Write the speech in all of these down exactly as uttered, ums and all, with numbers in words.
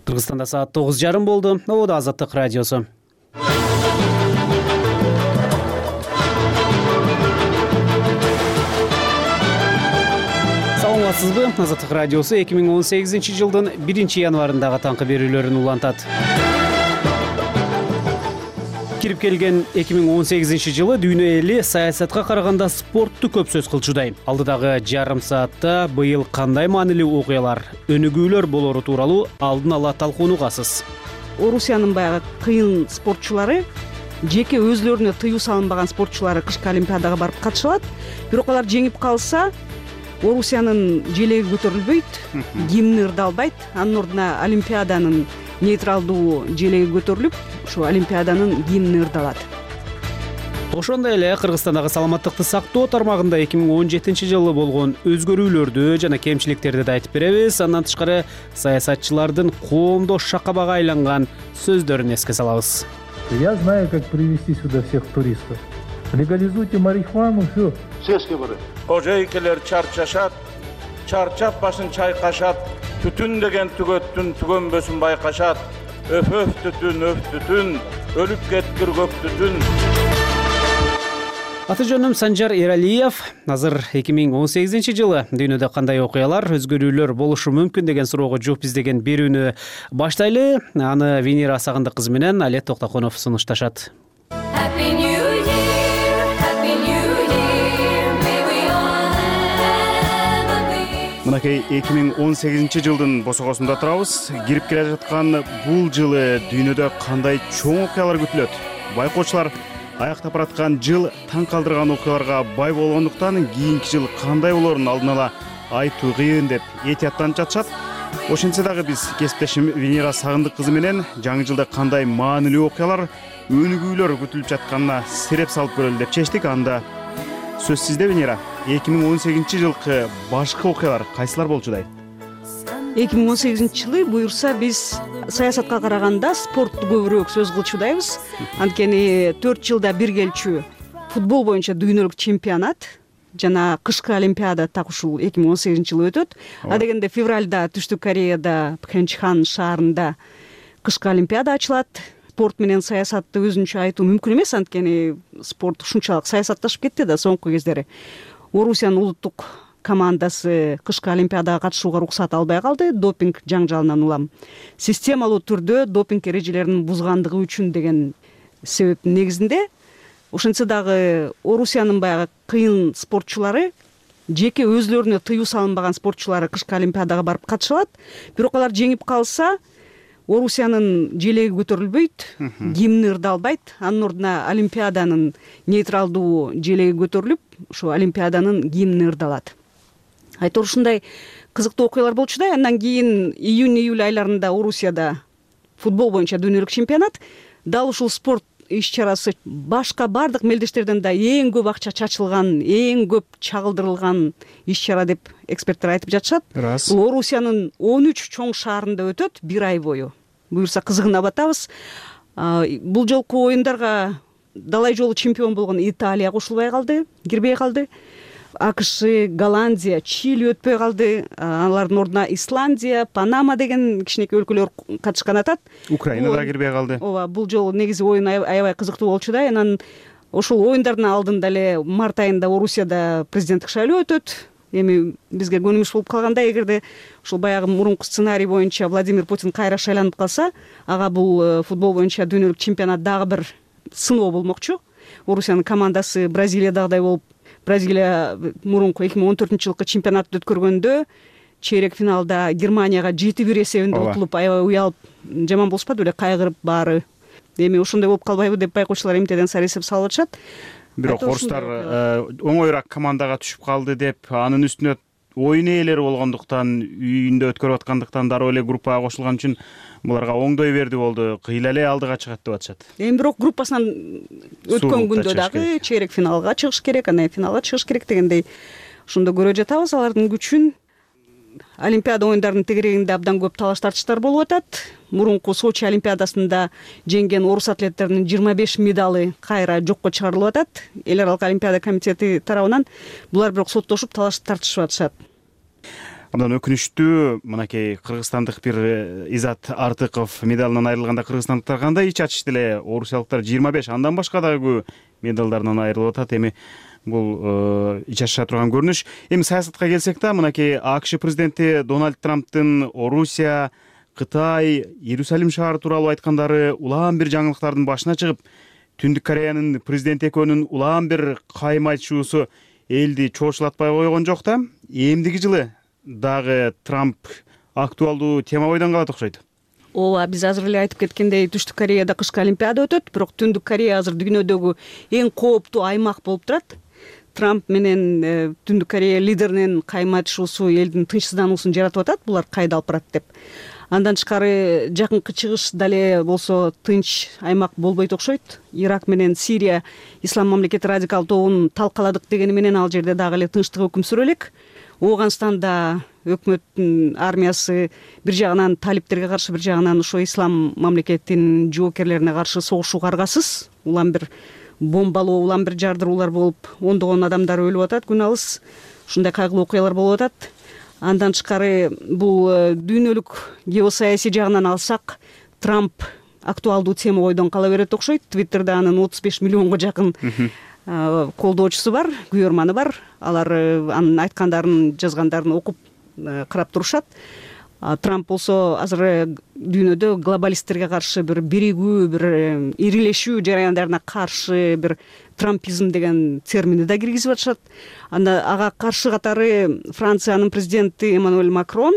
Кыргызстанда саат тогуз жарым болду. Ободо Азаттык радиосу. Саламатсызбы? Азаттык радиосу эки миң он сегизинчи жылдын биринчи январындагы таңкы берүүлөрүн улантат. Кирип келген эки миң он сегизинчи жылы дүйнө эли саясатка караганда спортту көп сөз кылчудай. Алдыдагы жарым саатта быйыл кандай маанилүү окуялар, өнүгүүлөр болору тууралуу алдын ала талкуунугасыз. Орусиянын баягы кыйын спортчулары, жеке өзлөрүнө тыюу салынбаган спортчулары кышкы олимпиадага барып катышат. Бирок алар жеңип калса, Орусиянын желеги көтөрүлбөйт, гимн ырдалбайт. Анын ордуна олимпиаданын нейтралдуу желеги көтөрүлүп, ушу олимпиаданын гимни ырдалат. Ошондой эле Кыргызстандагы саламаттыкты сактоо тармагында эки миң он жетинчи жылы болгон өзгөрүүлөрдү жана кемчиликтерди да айтып беребиз. Андан тышкары саясатчылардын коомдош шакабага айланган сөздөрүн эске салабыз. Я знаю, как привести сюда всех туристов. Легализуйте марихуану, все. Сеске бары. Ожейкелер чарчашат, чарчап башын чайкашат, түтүн деген түгөттүн түгөнбөсүн байкашат. Өф өф түтүн, өф түтүн, өлүп кеткир көп түтүн. Аты жөнүм Санжар Эралиев. Азыр эки миң он сегизинчи жылы дүйнөдө кандай окуялар, өзгөрүүлөр болушу мүмкүн деген суроого жооп издеген берүүнү баштайлы. Аны Венера Сагындык кызы менен Алет Токтоконов сунушташат. Мынакей эки миң он сегизинчи жылдын босогосунда турабыз. Кирип келе жаткан бул жылы дүйнөдө кандай чоң окуялар күтүлөт? Байкоочулар аяктап бараткан жыл таң калтырган окуяларга бай болгондуктан кийинки жыл кандай болорун алдын ала айтуу кыйын деп этияттанып жатышат. Ошентсе дагы биз кесиптешим Венера Сагындык кызы менен жаңы жылда кандай маанилүү окуялар, өнүгүүлөр күтүлүп жатканына сереп салып көрөлү деп чечтик. Анда сөз сизде, Венера. эки миң он сегизинчи жылкы башкы окуялар кайсылар болчудай? эки миң он сегизинчи жылы буюрса биз саясатка караганда спортту көбүрөөк сөз кылчубайбыз. Анткени төрт жылда бир келчү футбол боюнча дүйнөлүк чемпионат жана кышкы олимпиада так ушул эки миң он сегизинчи жылы өтөт. А дегенде февралда Түштүк Кореяда Пхенчхан шаарында кышкы олимпиада ачылат. Спорт менен саясатты өзүнчө айтуу мүмкүн эмес, анткени спорт ушунчалык саясатташып кетти да соңку кездери. Орусиянын улуттук командасы кышкы олимпиадага катышууга уруксат албай калды, допинг жаңжалынан улам. Системалуу түрдө допинг эрежелерин бузгандыгы үчүн деген себептин негизинде. Ошентсе дагы Орусиянын баягы кыйын спортчулары, жеке өзлөрүнө тыюу салынбаган спортчулары кышкы олимпиадага барып катышат. Бирок алар жеңип калса, Орусиянын желеги көтөрүлбөйт, гимн ырдалбайт. Анын ордуна олимпиаданын нейтралдуу желеги көтөрүлүп, ушу олимпиаданын гимни ырдалат. Айтор ушундай кызыктуу окуялар болчудай. Андан кийин июнь-июль айларында Орусияда футбол боюнча дүйнөлүк чемпионат. Дал ушул спорт иш-чарасы башка бардык мелдештерден да эң көп акча чачылган, эң көп чагылдырылган иш-чара деп эксперттер айтып жатышат. Бул Орусиянын он үч чоң шаарында өтөт бир ай бою. Буюрса кызыгына батабыз. Бул жолку оюндарга далай жолу чемпион болгон Италия кошулбай калды, кирбей калды. АКШ, Голландия, Чили өтпөй калды. Алардын ордуна Исландия, Панама деген кичинекей өлкөлөр катышкан атат. Украина да кирбей калды. Ооба, бул жолу негизи оюн аябай кызыктуу болчу да. Анан ошол оюндардын алдында эле март айында Орусияда президенттик шайлоо өтөт. Эми бизге көнүмүш болуп калганда, эгерде ушул баягы мурунку сценарий боюнча Владимир Путин кайра шайланып калса, ага бул футбол боюнча дүйнөлүк чемпионат дагы бир сыноо болмокчу. Орусиянын командасы Бразилиядагыдай болуп, Бразилия мурунку эки миң он төртүнчү жылкы чемпионатты өткөргөндө чейрек финалда Германияга жети бир эсебинде утулуп, аябай уялып, жаман болушпады беле, кайгырып баары. Эми ошондой болуп калбайбы деп байкоочулар эмтеден сары эсеп салып атышат. Бирок орустар оңоюраак командага түшүп калды деп, анын үстүнө оюн ээлери болгондуктан, үйүндө өткөрүп аткандыктан дароо эле группага кошулган үчүн буларга оңдой берди болду. Кыйла эле алдыга чыгат деп атышат. Эми бирок группасынан өткөн күндө дагы чейрек финалга чыгыш керек, анан финалга чыгыш керек дегендей ошондо көрө жатабыз алардын күчүн. Олимпиада оюндарынын тегерегинде абдан көп талаш тартыштар болуп атат. Мурунку Сочи олимпиадасында жеңген орус атлеттеринин жыйырма беш медалы кайра жокко чыгарылып атат. Эл аралык олимпиада комитети тарабынан булар бирок соттошуп талаш тартышып атышат. Абдан өкүнүчтүү, мынакей кыргызстандык бир Изат Артыков медалынан айрылганда кыргызстандыктар кандай ич ачышты эле, орусиялыктар жыйырма беш, андан башка дагы көп медалдарынан айрылып атат. Эми бул ич ачыша турган көрүнүш. Эми саясатка келсек да, мынакей АКШ президенти Дональд Трамптын Орусия, Кытай, Иерусалим шаары тууралуу айткандары улам бир жаңылыктардын башына чыгып, Түндүк Кореянын президенти экөөнүн улам бир кайым айтышуусу элди чоочулатпай койгон жок да. Эмдиги жылы дагы Трамп актуалдуу тема бойдон калат окшойт. Ооба, биз азыр эле айтып кеткендей, Түштүк Кореяда кышкы олимпиада өтөт, бирок Түндүк Корея азыр дүйнөдөгү эң кооптуу аймак болуп турат. Трамп менен Түндүк Корея лидеринин кайым айтышуусу элдин тынчсыздануусун жаратып атат, булар кайда алып барат деп. Андан тышкары жакынкы чыгыш дале болсо тынч аймак болбойт окшойт. Ирак менен Сирия ислам мамлекети радикал тобун талкаладык дегени менен ал жерде дагы эле тынчтык өкүм сүрө элек. Ооганстанда өкмөттүн армиясы бир жагынан талиптерге каршы, бир жагынан ошо ислам мамлекетинин жоокерлерине каршы согушууга аргасыз. Улам бир бомбалоо, улам бир жардыруулар болуп, ондогон адамдар өлүп атат күн алыс. Ушундай кайгылуу окуялар болуп атат. Андан тышкары бул дүйнөлүк геосаясий жагынан алсак, Трамп актуалдуу тема бойдон кала берет окшойт. Твиттерде анын отуз беш миллионго жакын колдоочусу бар, күйөрманы бар. Алар анын айткандарын, жазгандарын окуп карап турушат. Трамп болсо азыр дүйнөдө глобалисттерге каршы бир биригүү, бир ирилешүү жараяндарына каршы бир трампизм деген термини да киргизип атышат. Анда ага каршы катары Франциянын президенти Эммануэль Макрон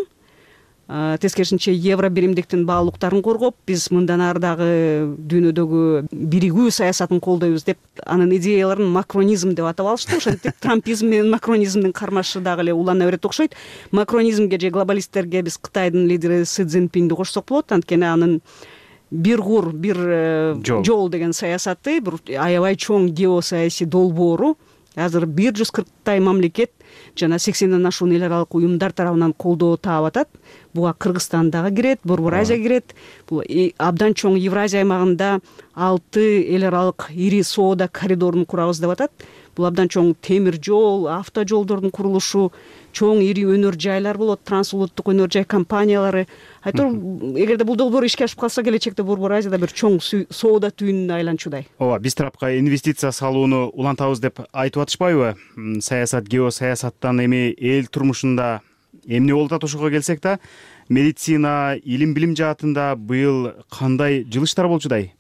тескерисинче евро биримдиктин баалуулуктарын коргоп, биз мындан ары дагы дүйнөдөгү биригүү саясатын колдойбуз деп анын идеяларын макронизм деп атап алышты. Ошентип трампизм менен макронизмдин кармашы дагы эле улана берет окшойт. Макронизмге же глобалисттерге биз Кытайдын лидери Си Цзиньпинди кошсок болот, анткени анын бир кур, бир жол деген саясаты, бир аябай чоң геосаясий долбоору азыр бир жүз кырктай мамлекет жана сексенден ашуун эл аралык уюмдар тарабынан колдоо таап атат. Буга Кыргызстан дагы кирет, Борбор Азия кирет. Бул абдан чоң Евразия аймагында алты эл аралык ири соода коридорун курабыз деп атат. Бул абдан чоң темир жол, автожолдордун курулушу, чоң ири өнөр жайлар болот, трансулуттук өнөр жай компаниялары. Айтор, эгерде бул долбоор ишке ашып калса, келечекте Борбор Азияда бир чоң соода түйүнүнө айланчудай. Ооба, биз тарапка инвестиция салууну улантабыз деп айтып атышпайбы? Саясат, геосаясаттан эми эл турмушунда эмне болуп атат ошого келсек да, медицина, илим билим жаатында быйыл кандай жылыштар болчудай?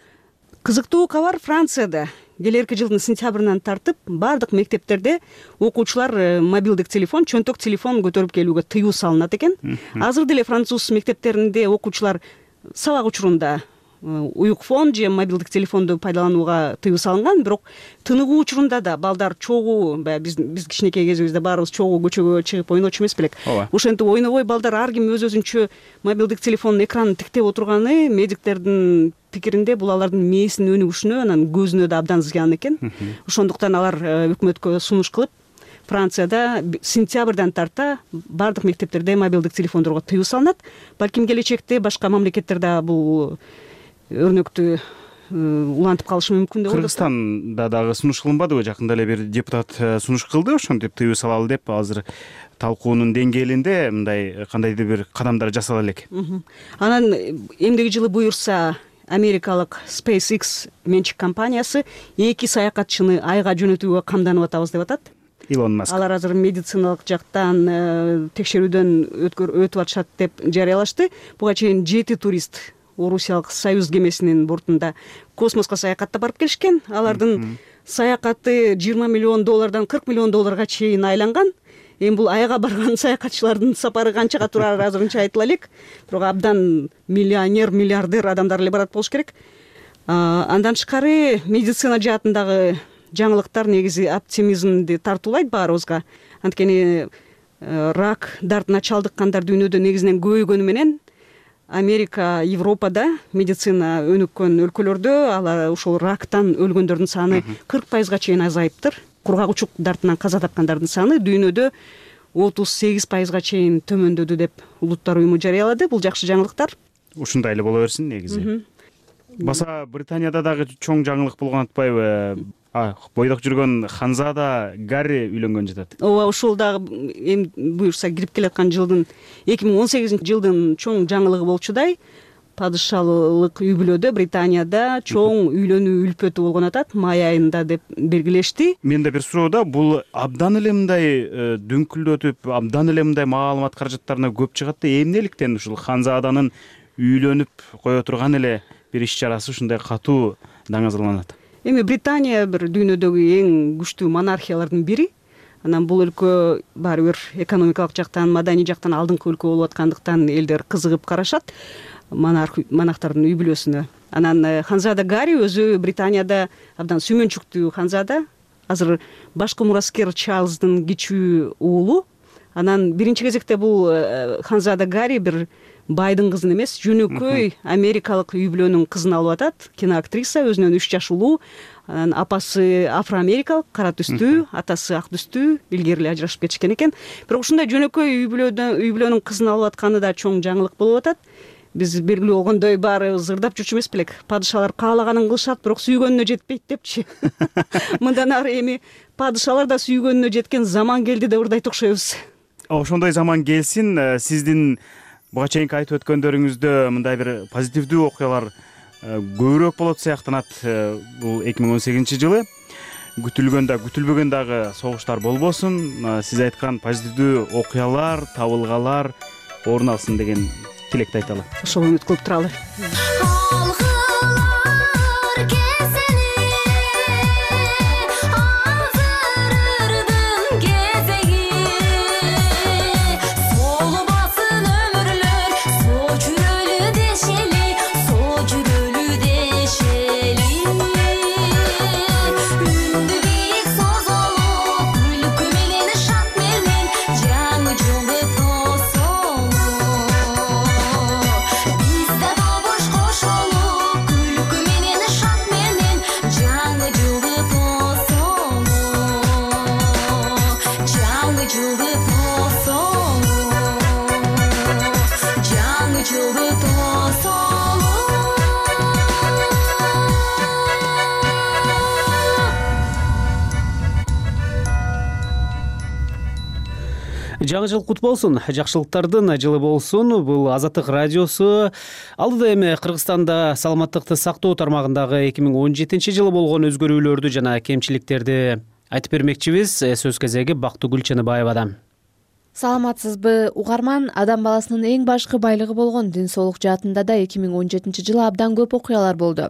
Кызыктуу кабар, Францияда келерки жылдын сентябрынан тартып бардык мектептерде окуучулар мобилдик телефон, чөнтөк телефон көтөрүп келүүгө тыюу салынат экен. Азыр деле француз мектептеринде окуучулар сабак учурунда уюк фон же мобилдик телефонду пайдаланууга тыюу салынган, бирок тыныгуу учурунда да балдар чогуу, биз биз кичинекей кезибизде баарыбыз чогуу көчөгө чыгып ойночу эмес белек. Ошентип ойнобой балдар ар ким өз өзүнчө мобилдик телефондун экранын тиктеп отурганы медиктердин пикиринде бул алардын мээсинин өнүгүшүнө, анан көзүнө да абдан зыян экен. Ошондуктан алар өкмөткө сунуш кылып, Францияда сентябрдан тарта бардык мектептерде мобилдик телефондорго тыюу салынат. Балким келечекте башка мамлекеттерде бул өрнөктү улантып калышы мүмкүн деп ойлойм. Кыргызстанда дагы сунуш кылынбадыбы? Жакында эле бир депутат сунуш кылды, ошентип тыюу салалы деп. Азыр талкуунун деңгээлинде мындай кандайдыр бир кадамдар жасала элек. Анан эмдиги жылы буюрса, америкалык SpaceX менчик компаниясы эки саякатчыны айга жөнөтүүгө камданып атабыз деп атат. Илон Маск. Алар азыр медициналык жактан текшерүүдөн өтүп атышат деп жарыялашты. Буга чейин жети турист Орусиялык Союз кемесинин бортунда космоско саякаттап барып келишкен. Алардын саякаты жыйырма миллион доллардан кырк миллион долларга чейин айланган. Эми бул айга барган саякатчылардын сапары канчага турары азырынча айтыла элек. Бирок абдан миллионер, миллиардер адамдар эле барат болуш керек. Андан тышкары медицина жаатындагы жаңылыктар негизи оптимизмди тартуулайт баарыбызга. Анткени рак дартына чалдыккандар дүйнөдө негизинен көбөйгөнү менен Америка, Европада медицина өнүккөн өлкөлөрдө алар ушул рактан өлгөндөрдүн саны кырк пайызга чейин азайыптыр. Кургак учук дартынан каза тапкандардын саны дүйнөдө отуз сегиз пайызга чейин төмөндөдү деп Улуттар уюму жарыялады. Бул жакшы жаңылыктар. Ушундай эле боло берсин негизи. Баса Британияда дагы чоң жаңылык болгон атпайбы? бойдок жүргөн Ханзада Гарри үйлөнгөн жатат. ооба, ушул дагы эми буюрса кирип келаткан жылдын эки миң он сегизинчи жылдын чоң жаңылыгы болчудай. Падышалык үй бүлөдө Британияда чоң үйлөнүү үлпөтү болгон атат, май айында деп белгилешти. Менде бир суроо да, бул абдан эле мындай дүңкүлдөтүп, абдан эле мындай маалымат каражаттарына көп чыгат да, эмнеликтен ушул Ханзаданын үйлөнүп кое турган эле бир иш чарасы ушундай катуу даңазаланат? Эми Британия бир дүйнөдөгү эң күчтүү монархиялардын бири. Анан бул өлкө баары бир экономикалык жактан, маданий жактан алдыңкы өлкө болуп аткандыктан элдер кызыгып карашат монарх монархтардын үй бүлөсүнө. Анан Ханзада Гарри өзү Британияда абдан сүймөнчүктүү Ханзада. Азыр башкы мураскер Чарльздын кичүү уулу. Анан биринчи кезекте бул Ханзада Гарри бир байдын кызын эмес, жөнөкөй америкалык үй бүлөнүн кызын алып атат. Киноактриса, өзүнөн үч жаш улуу. Анан апасы афроамерикалык, кара түстүү, атасы ак түстүү, илгери эле ажырашып кетишкен экен. Бирок ушундай жөнөкөй үй бүлөдөн үй бүлөнүн кызын алып атканы да чоң жаңылык болуп атат. Биз белгилүү болгондой баарыбыз ырдап жүрчү эмес белек. Падышалар каалаганын кылышат, бирок сүйгөнүнө жетпейт депчи. Мындан ары эми падышалар да сүйгөнүнө жеткен заман келди деп ырдайт окшойбуз. Ошондой заман келсин. Сиздин буга чейинки айтып өткөндөрүңүздө мындай бир позитивдүү окуялар көбүрөөк болот сыяктанат. Бул эки миң он сегизинчи жылы күтүлгөн да күтүлбөгөн дагы согуштар болбосун. Сиз айткан позитивдүү окуялар, табылгалар орун алсын деген тилекти айталы. Ошого үмүт кылып туралы. Жаңы жыл кут болсун, жакшылыктардын жылы болсун. Бул Азаттык радиосу. Алдыда эми Кыргызстанда саламаттыкты сактоо тармагындагы эки миң он жетинчи жылы болгон өзгөрүүлөрдү жана кемчиликтерди айтып бермекчибиз. Сөз кезеги Бактыгүл Чыныбаевадан. Саламатсызбы угарман, адам баласынын эң башкы байлыгы болгон ден соолук жаатында да эки миң он жетинчи жылы абдан көп окуялар болду.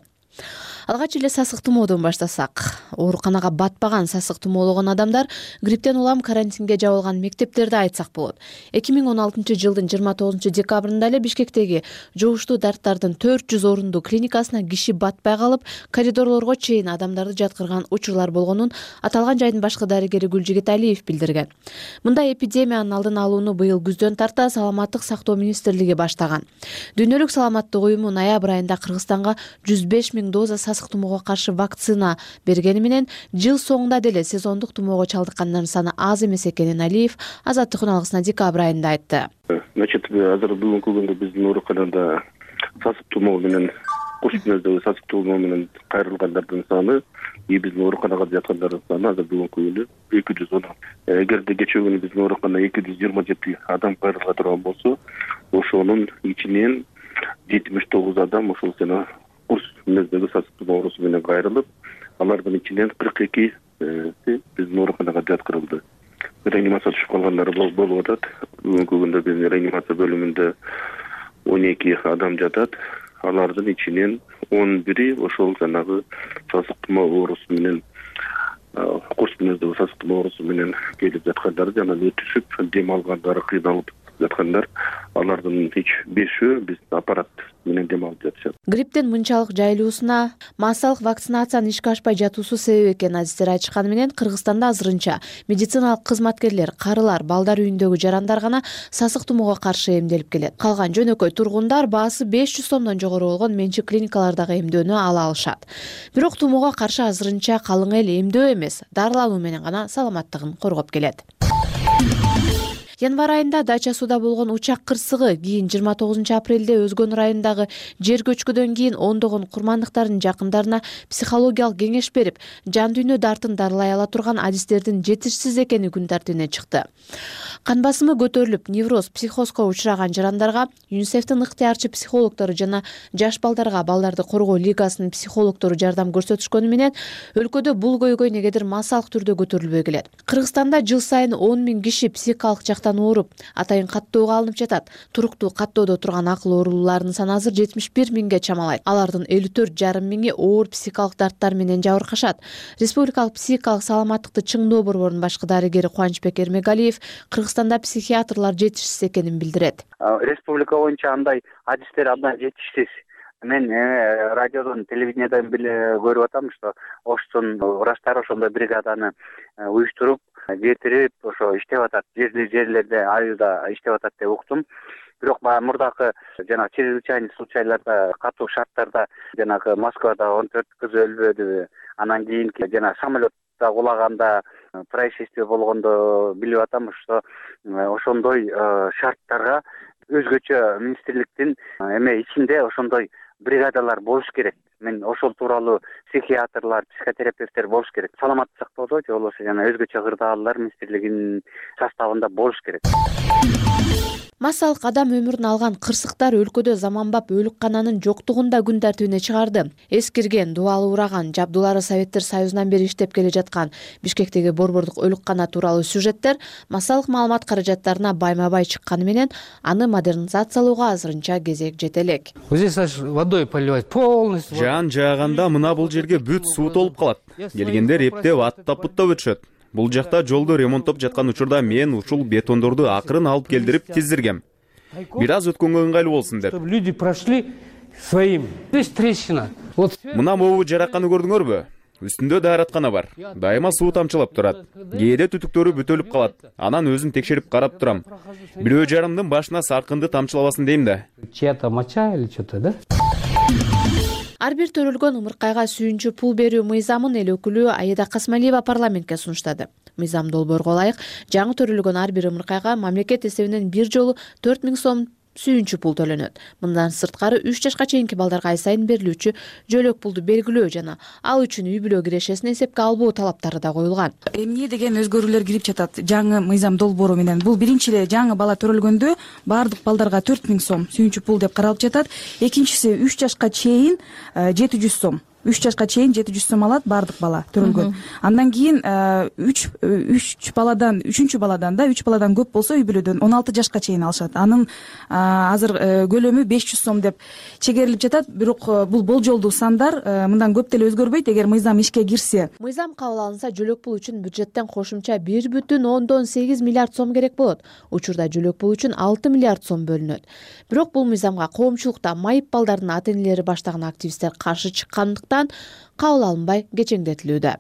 Алгач эле сасык тумоодон баштасак. Ооруканага батпаган сасык тумоологон адамдар грипптен улам карантинге жабылган мектептерди айтсак болот. эки миң он алтынчы жылдын жыйырма тогузунчу декабрында эле Бишкектеги жугуштуу дарттардын төрт жүз орундуу клиникасына киши батпай калып, коридорлорго чейин адамдарды жаткырган учурлар болгонун аталган жайдын башкы дарыгери Гүлжигит Алиев билдирген. Мындай эпидемиянын алдын алууну быйыл күздөн тарта Саламаттык сактоо министрлиги баштаган. Дүйнөлүк саламаттык уюму ноябрь айында Кыргызстанга жүз беш миң доза сасык тумоого каршы вакцина бергени менен жыл соңунда деле сезондук тумоого чалдыккандардын саны аз эмес экенин Алиев Азаттык үналгысына декабрь айында айтты. Значит, азыр бүгүнкү күндө биздин ооруканада сасык тумоо менен куш мүнөздөгү сасык тумоо менен кайрылгандардын саны, биздин ооруканага жаткандардын саны азыр бүгүнкү күндө эки жүз он. Эгерде кечээ күнү биздин ооруканада эки жүз жыйырма жети адам кайрылга турган болсо, ошонун ичинен жетимиш тогуз адам ошол жана курс мүнөздөгү сасык тумоо оорусу менен кайрылып, алардын ичинен кырк эки биздин ооруканага жаткырылды. Реанимация түшүп калгандар болуп атат. Бүгүнкү күндө биздин реанимация бөлүмүндө он эки адам жатат. Алардын ичинен он бири ошол жанагы сасык тумоо оорусу менен курс мүнөздөгү сасык тумоо оорусу менен келип жаткандар жана өтүшүп дем алгандар, кыйналып жаткандар. Алардын эч бешөө биз аппарат менен дем алып жатышат. Грипптен мынчалык жайылуусуна массалык вакцинациянын ишке ашпай жатуусу себеп экенин азиздер айтышканы менен Кыргызстанда азырынча медициналык кызматкерлер, карылар, балдар үйүндөгү жарандар гана сасык тумоого каршы эмделип келет. Калган жөнөкөй тургундар баасы беш жүз сомдон жогору болгон менчик клиникалардагы эмдөөнү ала алышат. Бирок тумоого каршы азырынча калың эл эмдөө эмес, дарылануу менен гана саламаттыгын коргоп келет. Январь айында Дача сууда болгон учак кырсыгы, кийин жыйырма тогузунчу апрелде Өзгөн районундагы жер көчкүдөн кийин ондогон курмандыктардын жакындарына психологиялык кеңеш берип, жан дүйнө дартын дарылай ала турган адистердин жетишсиз экени күн тартибине чыкты. Кан басымы көтөрүлүп, невроз, психозго учураган жарандарга ЮНИСЕФтин ыктыярчы психологдору жана жаш балдарга Балдарды коргоо лигасынын психологдору жардам көрсөтүшкөнү менен өлкөдө бул көйгөй негедир массалык түрдө көтөрүлбөй келет. Кыргызстанда жыл сайын он миң киши психикалык жактан ооруп, атайын каттоого алынып жатат. Туруктуу каттоодо турган акыл оорулууларынын саны азыр жетимиш бир миңге чамалайт. Алардын элүү төрт жарым миңи оор психикалык дарттар менен жабыркашат. Республикалык психикалык саламаттыкты чыңдоо борборунун башкы дарыгери Кубанычбек Эрмегалиев Кыргызстанда психиатрлар жетишсиз экенин билдирет. Республика боюнча андай адистер абдан жетишсиз. Мен радиодон, телевидениеден көрүп атам, что Оштун врачтар ошондой бригаданы уюштуруп, жетирип, ошо иштеп атат. Жерлер жерлерде айылда иштеп атат деп уктум. Бирок баягы мурдакы жана чрезвычайный случайларда, катуу шарттарда, жанагы Москвада он төрт кыз өлбөдү. Анан кийинки жана самолетто кулаганда происшествие болгондо билип атам, что ошондой шарттарга өзгөчө министрликтин эме ичинде ошондой бригадалар болуш керек. Мен ошол тууралуу психиатрлар, психотерапевттер болуш керек. Саламаттык сактоодо же болбосо жана өзгөчө кырдаалдар министрлигинин составында болуш керек. Массалык адам өмүрүн алган кырсыктар өлкөдө заманбап өлүккананын жоктугун да күн тартибине чыгарды. Эскирген, дубалы ураган, жабдуулары Советтер Союзунан бери иштеп келе жаткан Бишкектеги борбордук өлүккана тууралуу сюжеттер массалык маалымат каражаттарына байма-бай чыкканы менен аны модернизациялоого азырынча кезек жете элек. Водой поливать полностью. Жаан жааганда мына бул жерге бүт суу толуп калат. Келгендер эптеп, аттап-буттап өтүшөт. Бул жакта жолду ремонттоп жаткан учурда мен ушул бетондорду акырын алып келдирип тиздиргем. Бир аз өткөнгө ыңгайлуу болсун деп. Люди прошли своим. Здесь трещина. Вот Мына могу жараканы көрдүңөрбү? Үстүндө даараткана бар. Дайыма суу тамчылап турат. Кээде түтүктөрү бүтөлүп калат. Анан өзүм текшерип карап турам. Бирөө жарымдын башына саркынды тамчылабасын дейм да. чья-то моча или что-то, да? Ар бир төрөлгөн ымыркайга сүйүнчү пул берүү мыйзамын эл өкүлү Аида Касмалиева парламентке сунуштады. Мыйзам долбоорго ылайык жаңы төрөлгөн ар бир ымыркайга мамлекет эсебинен бир жолу төрт миң сом сүйүнчү пул төлөнөт. Мындан сырткары үч жашка чейинки балдарга ай сайын берилүүчү жөлөк пулду белгилөө жана ал үчүн үй бүлө кирешесин эсепке албоо талаптары да коюлган. Эмне деген өзгөрүүлөр кирип жатат жаңы мыйзам долбоору менен? Бул биринчи эле жаңы бала төрөлгөндө баардык балдарга төрт миң сом сүйүнчү пул деп каралып жатат. Экинчиси үч жашка чейин жети жүз сом. үч жашка чейин жети жүз сом алат баардык бала төрөлгөн. Андан кийин үч үч баладан үчүнчү баладан да үч баладан көп болсо үй бүлөдөн он алты жашка чейин алышат. Анын азыр көлөмү беш жүз сом деп чегерилип жатат. Бирок бул болжолдуу сандар, мындан көп деле өзгөрбөйт эгер мыйзам ишке кирсе. Мыйзам кабыл алынса, жөлөк пул үчүн бюджеттен кошумча бир бүтүн ондон сегиз миллиард сом керек болот. Учурда жөлөк пул үчүн алты миллиард сом бөлүнөт. Бирок бул мыйзамга коомчулукта майып балдардын ата-энелери баштаган активисттер каршы чыккандыктан кабыл алынбай кечеңдетилүүдө.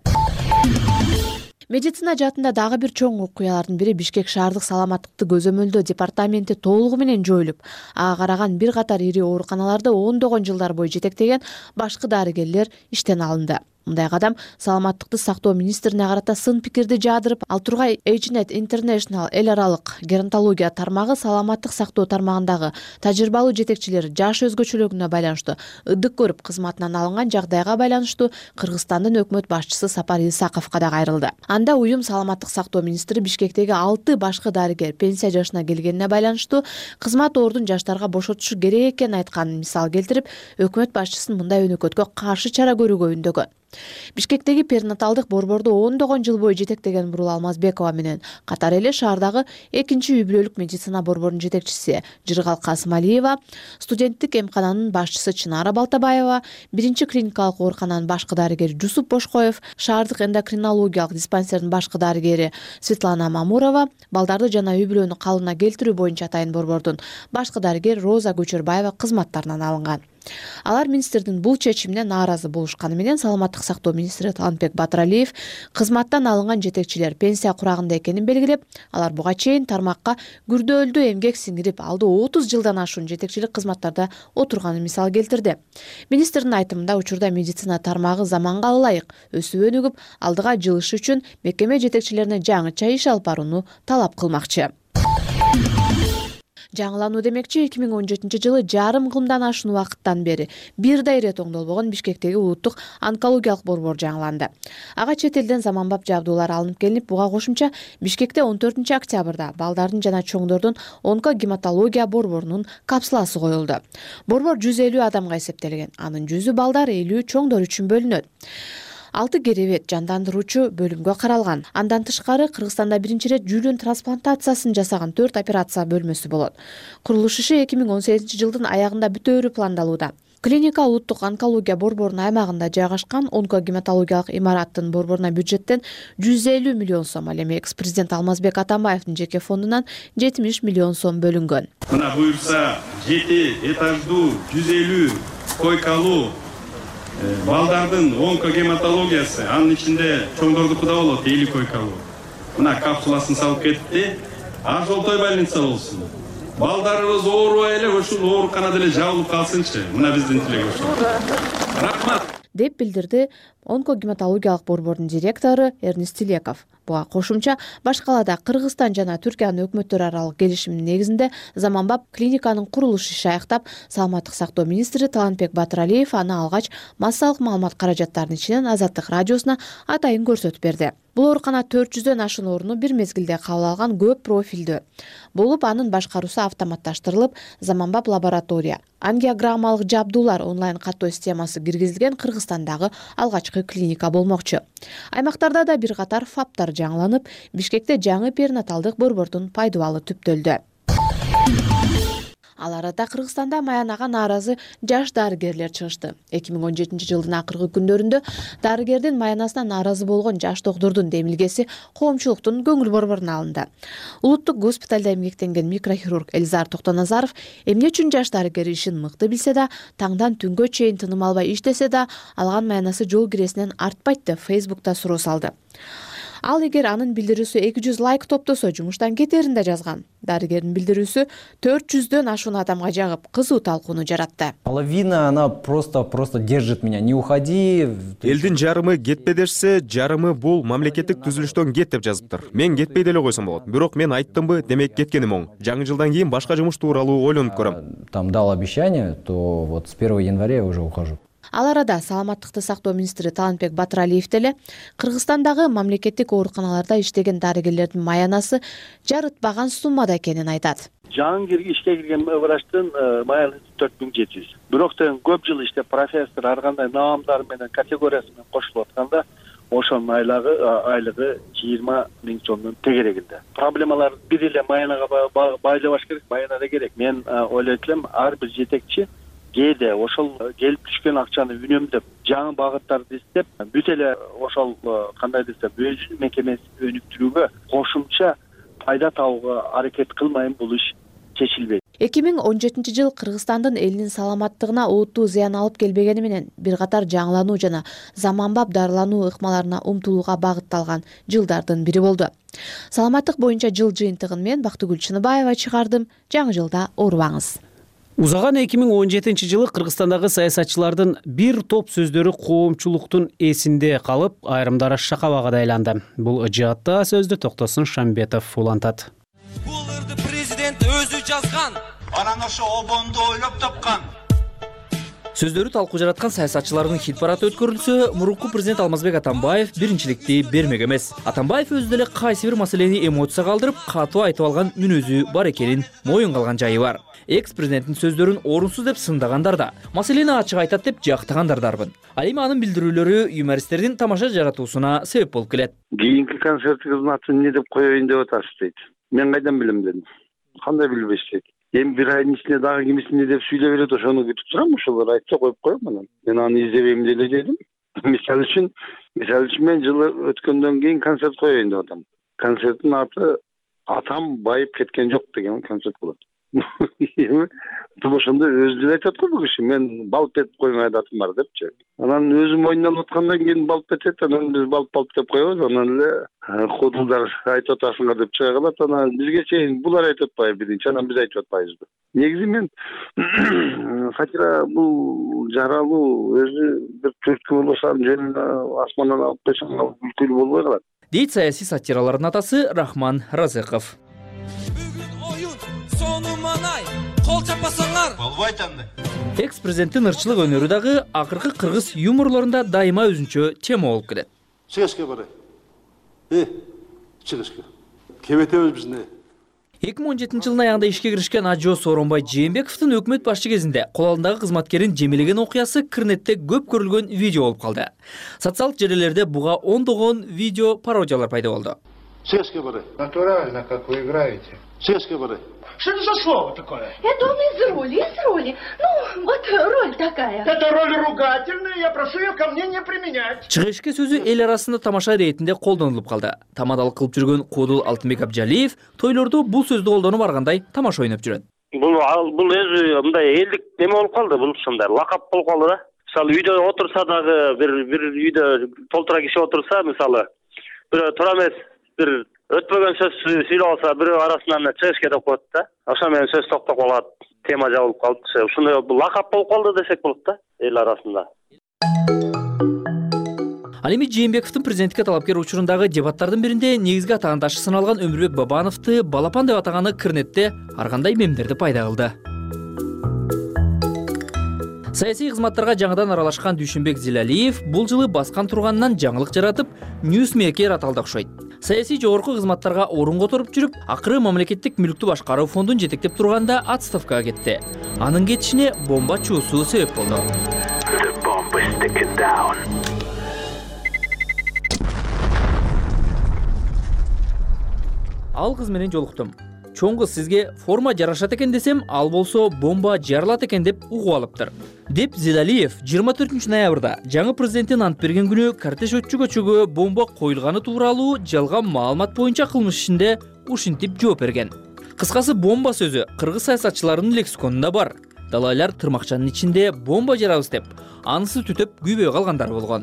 Медицина жаатында дагы бир чоң окуялардын бири Бишкек шаардык саламаттыкты көзөмөлдөө департаменти толугу менен жоюлуп, ага караган бир катар ири ооруканаларды ондогон жылдар бою жетектеген башкы дарыгерлер иштен алынды. Мындай кадам саламаттыкты сактоо министрине карата сын пикирди жаадырып, ал тургай Эйчнет International эл аралык геронтология тармагы саламаттык сактоо тармагындагы тажрыйбалуу жетекчилер жаш өзгөчөлүгүнө байланыштуу ыдык көрүп кызматынан алынган жагдайга байланыштуу Кыргызстандын өкмөт башчысы Сапар Исаковго да кайрылды. Анда уюм саламаттык сактоо министри Бишкектеги алты башкы дарыгер пенсия жашына келгенине байланыштуу кызмат ордун жаштарга бошотушу керек экенин айтканын мисал келтирип, өкмөт башчысын мындай өнөкөткө каршы чара көрүүгө үндөгөн. Бишкектеги перинаталдык борборду ондогон жыл бою жетектеген Бурул Алмазбекова менен катар эле шаардагы экинчи үй бүлөлүк медицина борборунун жетекчиси Жыргал Касымалиева, студенттик эмкананын башчысы Чынара Балтабаева, биринчи клиникалык оорукананын башкы дарыгери Жусуп Бошкоев, шаардык эндокринологиялык диспансердин башкы дарыгери Светлана Мамурова, балдарды жана үй бүлөнү калыбына келтирүү боюнча атайын борбордун башкы дарыгери Роза Көчөрбаева кызматтарынан алынган. Алар министрдин бул чечимине нааразы болушканы менен саламаттык сактоо министри Талантбек Батыралиев кызматтан алынган жетекчилер пенсия курагында экенин белгилеп, алар буга чейин тармакка күрдөөлдүү эмгек сиңирип, алдоо отуз жылдан ашуун жетекчилик кызматтарда отурганын мисал келтирди. Министрдин айтымында учурда медицина тармагы заманга ылайык өсүп өнүгүп, алдыга жылышы үчүн мекеме жетекчилерине жаңыча иш алып барууну талап кылмакчы. Жаңылануу демекчи эки миң он жетинчи жылы жарым кылымдан ашуун убакыттан бери бир да ирет оңдолбогон Бишкектеги улуттук онкологиялык борбор жаңыланды. Ага чет элден заманбап жабдуулар алынып келинип, буга кошумча Бишкекте он төртүнчү октябрда балдардын жана чоңдордун онкогематология борборунун капсуласы коюлду. Борбор жүз элүү адамга эсептелген. Анын жүзү балдар, элүү чоңдор үчүн бөлүнөт. Алты керебет жандандыруучу бөлүмгө каралган. Андан тышкары Кыргызстанда биринчи ирет жүйрөн трансплантациясын жасаган төрт операция бөлмөсү болот. Курулуш иши эки миң он сегизинчи жылдын аягында бүтөөрү пландалууда. Клиника улуттук онкология борборунун аймагында жайгашкан. Онкогематологиялык имараттын борборуна бюджеттен жүз элүү миллион сом, ал эми экс-президент Алмазбек Атамбаевдин жеке фондунан жетимиш миллион сом бөлүнгөн. Мына буюрса жети этаждуу жүз элүү койкалуу балдардын онкогематологиясы, анын ичинде чоңдордуку да болот, элүү койкалуу. Мына капсуласын салып кетти. Аш Жолтой больница болсун. Балдарыбыз оорубай эле ушул ооруканада эле жабылып калсынчы. Мына биздин тилек ошол. Рахмат. Деп билдирди онкогематологиялык борбордун директору Эрнест Тилеков. Буга кошумча башкалада Кыргызстан жана Түркиянын өкмөттөр аралык келишиминин негизинде заманбап клиниканын курулуш иши аяктап, саламаттык сактоо министри Талантбек Батыралиев аны алгач массалык маалымат каражаттарынын ичинен Азаттык радиосуна атайын көрсөтүп берди. Бул оорукана төрт жүздөн ашуун орунду бир мезгилде кабыл алган көп профилдүү болуп, анын башкаруусу автоматташтырылып, заманбап лаборатория, ангиограммалык жабдуулар, онлайн каттоо системасы киргизилген Кыргызстандагы алгачкы клиника болмокчу. Аймактарда да бир катар фаптар жаңыланып, Бишкекте жаңы перинаталдык борбордун пайдубалы түптөлдү. Ал арада Кыргызстанда маянага нааразы жаш дарыгерлер чыгышты. эки миң он жетинчи жылдын акыркы күндөрүндө дарыгердин маянасына нааразы болгон жаш доктурдун демилгеси коомчулуктун көңүл борборуна алынды. Улуттук госпиталда эмгектенген микрохирург Элизар Токтоназаров эмне үчүн жаш дарыгер ишин мыкты билсе да, таңдан түнгө чейин тыным албай иштесе да, алган маянасы жол киресинен артпайт деп Фейсбукта суроо салды. Ал эгер анын билдирүүсү эки жүз лайк топтосо жумуштан кетерин да жазган. Дарыгердин билдирүүсү төрт жүздөн ашуун адамга жагып, кызуу талкууну жаратты. Половина, она просто просто держит меня. Не уходи. Элдин жарымы кетпе дешсе, жарымы бул мамлекеттик түзүлүштөн кет деп жазыптыр. Мен кетпей деле койсом болот. Бирок мен айттымбы, демек кеткеним оң. Жаңы жылдан кийин башка жумуш тууралуу ойлонуп көрөм. Там дал обещание, то вот с первого января я уже ухожу. Ал арада саламаттыкты сактоо министри Талантбек Батыралиев деле Кыргызстандагы мамлекеттик ооруканаларда иштеген дарыгерлердин маянасы жарытпаган суммада экенин айтат. Жаңы ишке кирген врачтын маянасы төрт миң жети жүз. Бирок көп жыл иштеп профессор ар кандай наамдар менен категориясы менен кошулуп атканда ошонун айлыгы айлыгы жыйырма миң сомдун тегерегинде. Проблемалар бир эле маянага байлабаш керек, маяна да керек. Мен ойлойт элем, ар бир жетекчи кээде ошол келип түшкөн акчаны үнөмдөп, жаңы багыттарды издеп, бүт эле ошол кандай десем, өзүнүн мекемесин өнүктүрүүгө кошумча пайда табууга аракет кылмайын, бул иш чечилбейт. эки миң он жетинчи жыл Кыргызстандын элинин саламаттыгына олуттуу зыян алып келбегени менен бир катар жаңылануу жана заманбап дарылануу ыкмаларына умтулууга багытталган жылдардын бири болду. Саламаттык боюнча жыл жыйынтыгын мен Бактыгүл Чыныбаева чыгардым. Жаңы жылда оорубаңыз. Узаган эки миң он жетинчи жылы Кыргызстандагы саясатчылардын бир топ сөздөрү коомчулуктун эсинде калып, айрымдары шакабага да айланды. Бул жаатта сөздү Токтосун Шамбетов улантат. Бул ырды президент өзү жазган, анан ошо обонду ойлоп тапкан. Сөздөрү талкуу жараткан саясатчылардын хит парады өткөрүлсө, мурунку президент Алмазбек Атамбаев биринчиликти бермек эмес. Атамбаев өзү деле кайсы бир маселени эмоция калтырып, катуу айтып алган мүнөзү бар экенин моюнга алган жайы бар. Экс-президенттин сөздөрүн орунсуз деп сындагандар да, маселени ачык айтат деп жактагандар дарбын. Ал эми анын билдирүүлөрү юмористтердин тамаша жаратуусуна себеп болуп келет. Кийинки концертиңиздин атын эмне деп коеюн деп атасыз дейт. Мен кайдан билем дедим. Кандай билбеш дейт. Эми бир айдын ичинде дагы кимисине деп сүйлөп берет, ошону күтүп турам, ошолор айтса коюп коем анан. Мен аны издебейм деле дедим. Мисалы үчүн, мисалы үчүн мен жылы өткөндөн кийин концерт коеюн деп атам. Концерттин аты Атам байып кеткен жок деген концерт болот. Эми ошондо өзү деле айтат го бул киши, мен балп этип койгон адатым бар депчи. Анан өзүм мойнунан аткандан кийин балп этет, анан биз балп балп деп коебуз, анан эле ходулдар айтып атасыңар деп чыга калат, анан бизге чейин булар айтып атпайбы биринчи, анан биз айтып атпайбызбы. Негизи мен Хатира бул жаралуу өзү бир түрткү болсо жөн асмандан алып койсоң күлкүлүү болбой калат. Дейт саясий сатиралардын атасы Рахман Разыков. аманай кол чаппасаңар болбойт анда. Экс президенттин ырчылык өнөрү дагы акыркы кыргыз юморлорунда дайыма өзүнчө тема болуп келет. Чыгышка барай. Э, чыгышка. Кебетебиз биз не? эки миң он жетинчи жылдын аягында ишке киришкен Ажо Сооронбай Жээнбековдун өкмөт башчы кезинде кол алдындагы кызматкерин жемелеген окуясы Кырнетте көп көрүлгөн видео болуп калды. Социалдык желилерде буга ондогон видео пародиялар пайда болду. Чыгышка барай. Натурально, как вы играете. Чыгышка барай. Что это за слово такое? Это он из роли, из роли. Ну, вот роль такая. Это роль ругательная, я прошу ее ко мне не применять. Чыгышка сөзү эл арасында тамаша иретинде колдонулуп калды. Тамадалык кылып жүргөн Кодул Алтынбек Абжалиев тойлордо бул сөздү колдонуп баргандай тамаша ойноп жүрөт. Бул бул өзү мындай элдик неме болуп калды, бул ушундай лакап болуп калды да. Мисалы үйдө отурса дагы бир бир үйдө толтура киши отурса, мисалы бирөө тура эмес бир өтпөгөн сөз сүйлөп алса, бирөө арасынан чыгышка деп коет да. Ошо менен сөз токтоп калат, тема жабылып калды. Ушундай лакап болуп калды десек болот да эл арасында. Ал эми Жээнбековдун президенттикке талапкер учурундагы дебаттардын биринде негизги атаандашы саналган Өмүрбек Бабановду балапан деп атаганы Кырнетте ар кандай мемдерди пайда кылды. Саясий кызматтарга жаңыдан аралашкан Дүйшөнбек Зилалиев бул жылы баскан турганынан жаңылык жаратып, ньюсмейкер аталды окшойт. Саясий жогорку кызматтарга орун которуп жүрүп, акыры мамлекеттик мүлктү башкаруу фондун жетектеп турганда отставкага кетти. Анын кетишине бомба чуусу себеп болду. Ал кыз менен жолуктум. Чоң кыз сизге форма жарашат экен десем, ал болсо бомба жарылат экен деп угуп алыптыр. Деп Зилалиев жыйырма төртүнчү ноябрда жаңы президенттин ант берген күнү кортеж өтчү көчөгө бомба коюлганы тууралуу жалган маалымат боюнча кылмыш ишинде ушинтип жооп берген. Кыскасы бомба сөзү кыргыз саясатчыларынын лексиконунда бар. Далайлар тырмакчанын ичинде бомба жарабыз деп, анысы түтөп күйбөй калгандар болгон.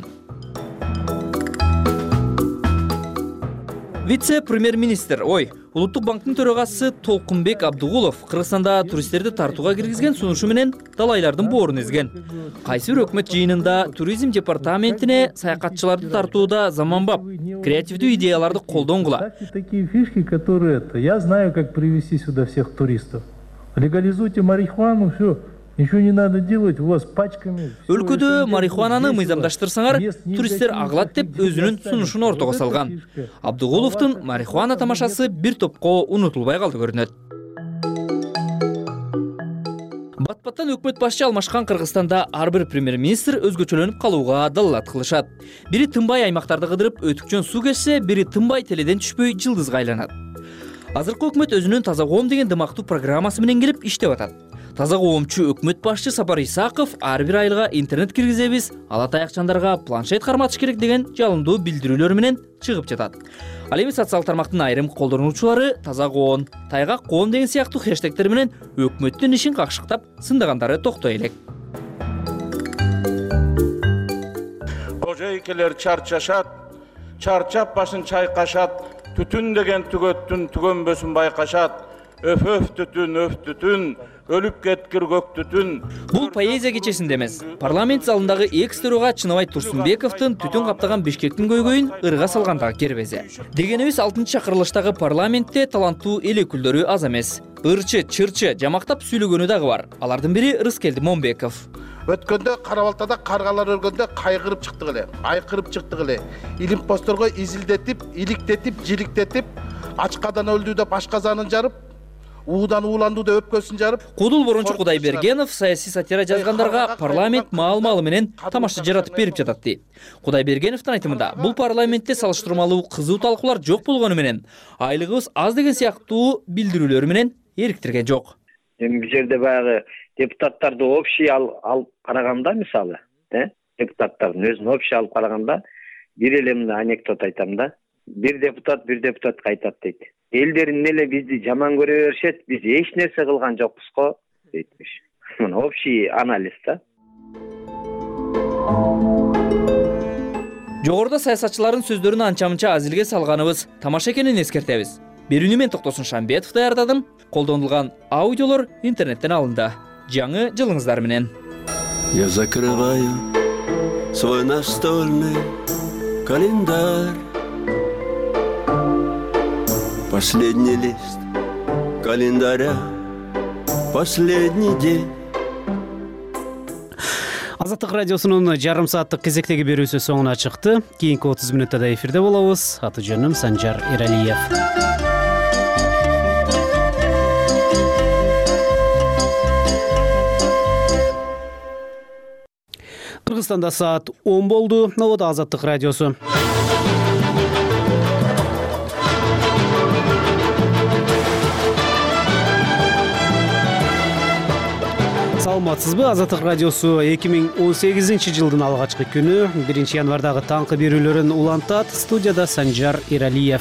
Вице-премьер-министр, ой, Улуттук банктын төрагасы Толкунбек Абдыгулов Кыргызстанда туристтерди тартууга киргизген сунушу менен далайлардын боорун эзген. Кайсы бир өкмөт жыйынында туризм департаментине саякатчыларды тартууда заманбап, креативдүү идеяларды колдонгула. Такие фишки, которые это, я знаю, как привести сюда всех туристов. Легализуйте марихуану, все. Ничего не надо делать, у вас пачками. Өлкөдө марихуананы мыйзамдаштырсаңар, туристтер агылат деп өзүнүн сунушун ортого салган. Абдыгуловдун марихуана тамашасы бир топко унутулбай калды көрүнөт. Бат-баттан өкмөт башчы алмашкан Кыргызстанда ар бир премьер-министр өзгөчөлөнүп калууга далалат кылышат. Бири тынбай аймактарды кыдырып өтүкчөн суу кечсе, бири тынбай теледен түшпөй жылдызга айланат. Азыркы өкмөт өзүнүн таза коом деген дымактуу программасы менен келип иштеп атат. Таза коомчу өкмөт башчы Сапар Исаков ар бир айылга интернет киргизебиз, ала таякчандарга планшет карматыш керек деген жалындуу билдирүүлөр менен чыгып жатат. Ал эми социалдык тармактын айрым колдонуучулары таза коом, тайгак коом деген сыяктуу хэштегтер менен өкмөттүн ишин какшыктап сындагандары токтой элек. Кожойкелер чарчашат, чарчап башын чайкашат, түтүн деген түгөттүн түгөнбөсүн байкашат. Өф өф түтүн, өф түтүн, өлүп кеткир көк түтүн. Бул поэзия кечесинде эмес. Парламент залындагы экс төрага Чыныбай Турсунбековдун түтүн каптаган Бишкектин көйгөйүн ырга салгандагы кербези. Дегенибиз алтынчы чакырылыштагы парламентте таланттуу эл өкүлдөрү аз эмес. Ырчы, чырчы, жамактап сүйлөгөнү дагы бар. Алардын бири Рыскелди Момбеков. Өткөндө Карабалтада каргалар өлгөндө кайгырып чыктык эле, айкырып чыктык эле. Илимпосторго изилдетип, иликтетип, жиликтетип, ачкадан өлдү деп ашказанын жарып, уудан ууланду деп өпкөсүн жарып. Кудул Борончу Кудайбергенов саясий сатира жазгандарга парламент маал-маалы менен тамаша жаратып берип жатат дейт. Кудайбергеновдун айтымында бул парламентте салыштырмалуу кызуу талкуулар жок болгону менен айлыгыбыз аз деген сыяктуу билдирүүлөр менен эриктирген жок. Эми бул жерде баягы депутаттарды общий алып караганда, мисалы, э, депутаттардын өзүн общий алып караганда бир эле мына анекдот айтам да. Бир депутат бир депутатка айтат дейт. Элдерин эле бизди жаман көрө беришет, биз эч нерсе кылган жокпуз го дейтмиш. Мына общий анализ да. Жогоруда саясатчылардын сөздөрүн анча-мынча азилге салганыбыз тамаша экенин эскертебиз. Берүүнү мен Токтосун Шамбетов даярдадым. Колдонулган аудиолор интернеттен алынды. Жаңы жылыңыздар менен. Я закрываю свой настольный календарь. Последний лист календаря последний день. Азаттык радиосунун жарым сааттык кезектеги берүүсү соңуна чыкты. Кийинки отуз мүнөттө эфирде болобуз. Аты жөнүм Санжар Эралиев. Кыргызстанда саат он болду. Новода Азаттык радиосу. Саламатсызбы? Азаттык радиосу эки миң он сегизинчи жылдын алгачкы күнү биринчи январдагы таңкы берүүлөрүн улантат. Студияда Санжар Эралиев.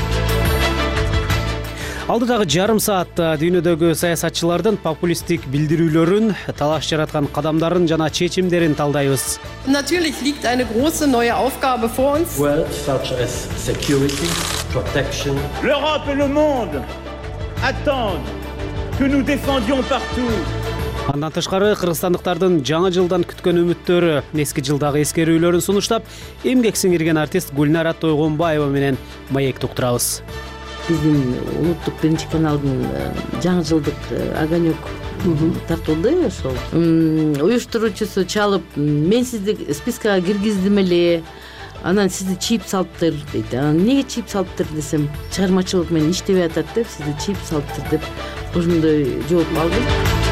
Алдыдагы жарым саатта дүйнөдөгү саясатчылардын популисттик билдирүүлөрүн, талаш жараткан кадамдарын жана чечимдерин талдайбыз. Natürlich liegt eine große neue Aufgabe vor uns. World such as security, protection. L'Europe et le monde attendent que nous défendions partout. Андан тышкары кыргызстандыктардын жаңы жылдан күткөн үмүттөрү, эски жылдагы эскерүүлөрүн сунуштап, эмгек сиңирген артист Гүлнара Тойгонбаева менен маекти уктурабыз. Биздин улуттук биринчи каналдын жаңы жылдык огонек тартылды ошол. Уюштуруучусу чалып, мен сизди спискага киргиздим эле, анан сизди чип салыптыр дейт. Эмнеге чип салыптыр десем, чыгармачылык менен иштебей атат деп, сизди чип салыптыр деп ошондой жооп алдым.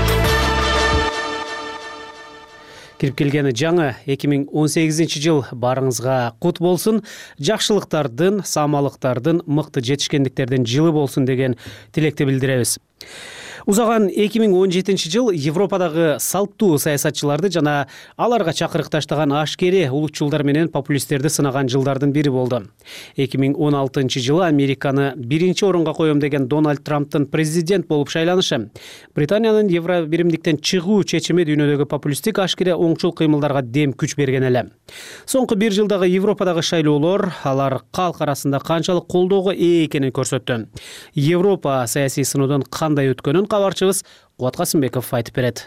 Кирип келгени жаңы эки миң он сегизинчи жыл барыңызга кут болсун, жакшылыктардын, самалыктардын, мыкты жетишкендиктердин жылы болсун деген тилекти билдиребиз. Узаган эки миң он жетинчи жыл Европадагы салттуу саясатчыларды жана аларга чакырык таштаган ашкери улутчулдар менен популисттерди сынаган жылдардын бири болду. эки миң он алтынчы жылы Американы биринчи орунга коем деген Дональд Трамптын президент болуп шайланышы, Британиянын Евро биримдиктен чыгуу чечими дүйнөдөгү популисттик ашкери оңчул кыймылдарга дем күч берген эле. Соңку бир жылдагы Европадагы шайлоолор алар калк арасында канчалык колдоого ээ экенин көрсөттү. Европа саясий сыноодон кандай өткөнүн кабарчыбыз Кубат Касымбеков айтып берет.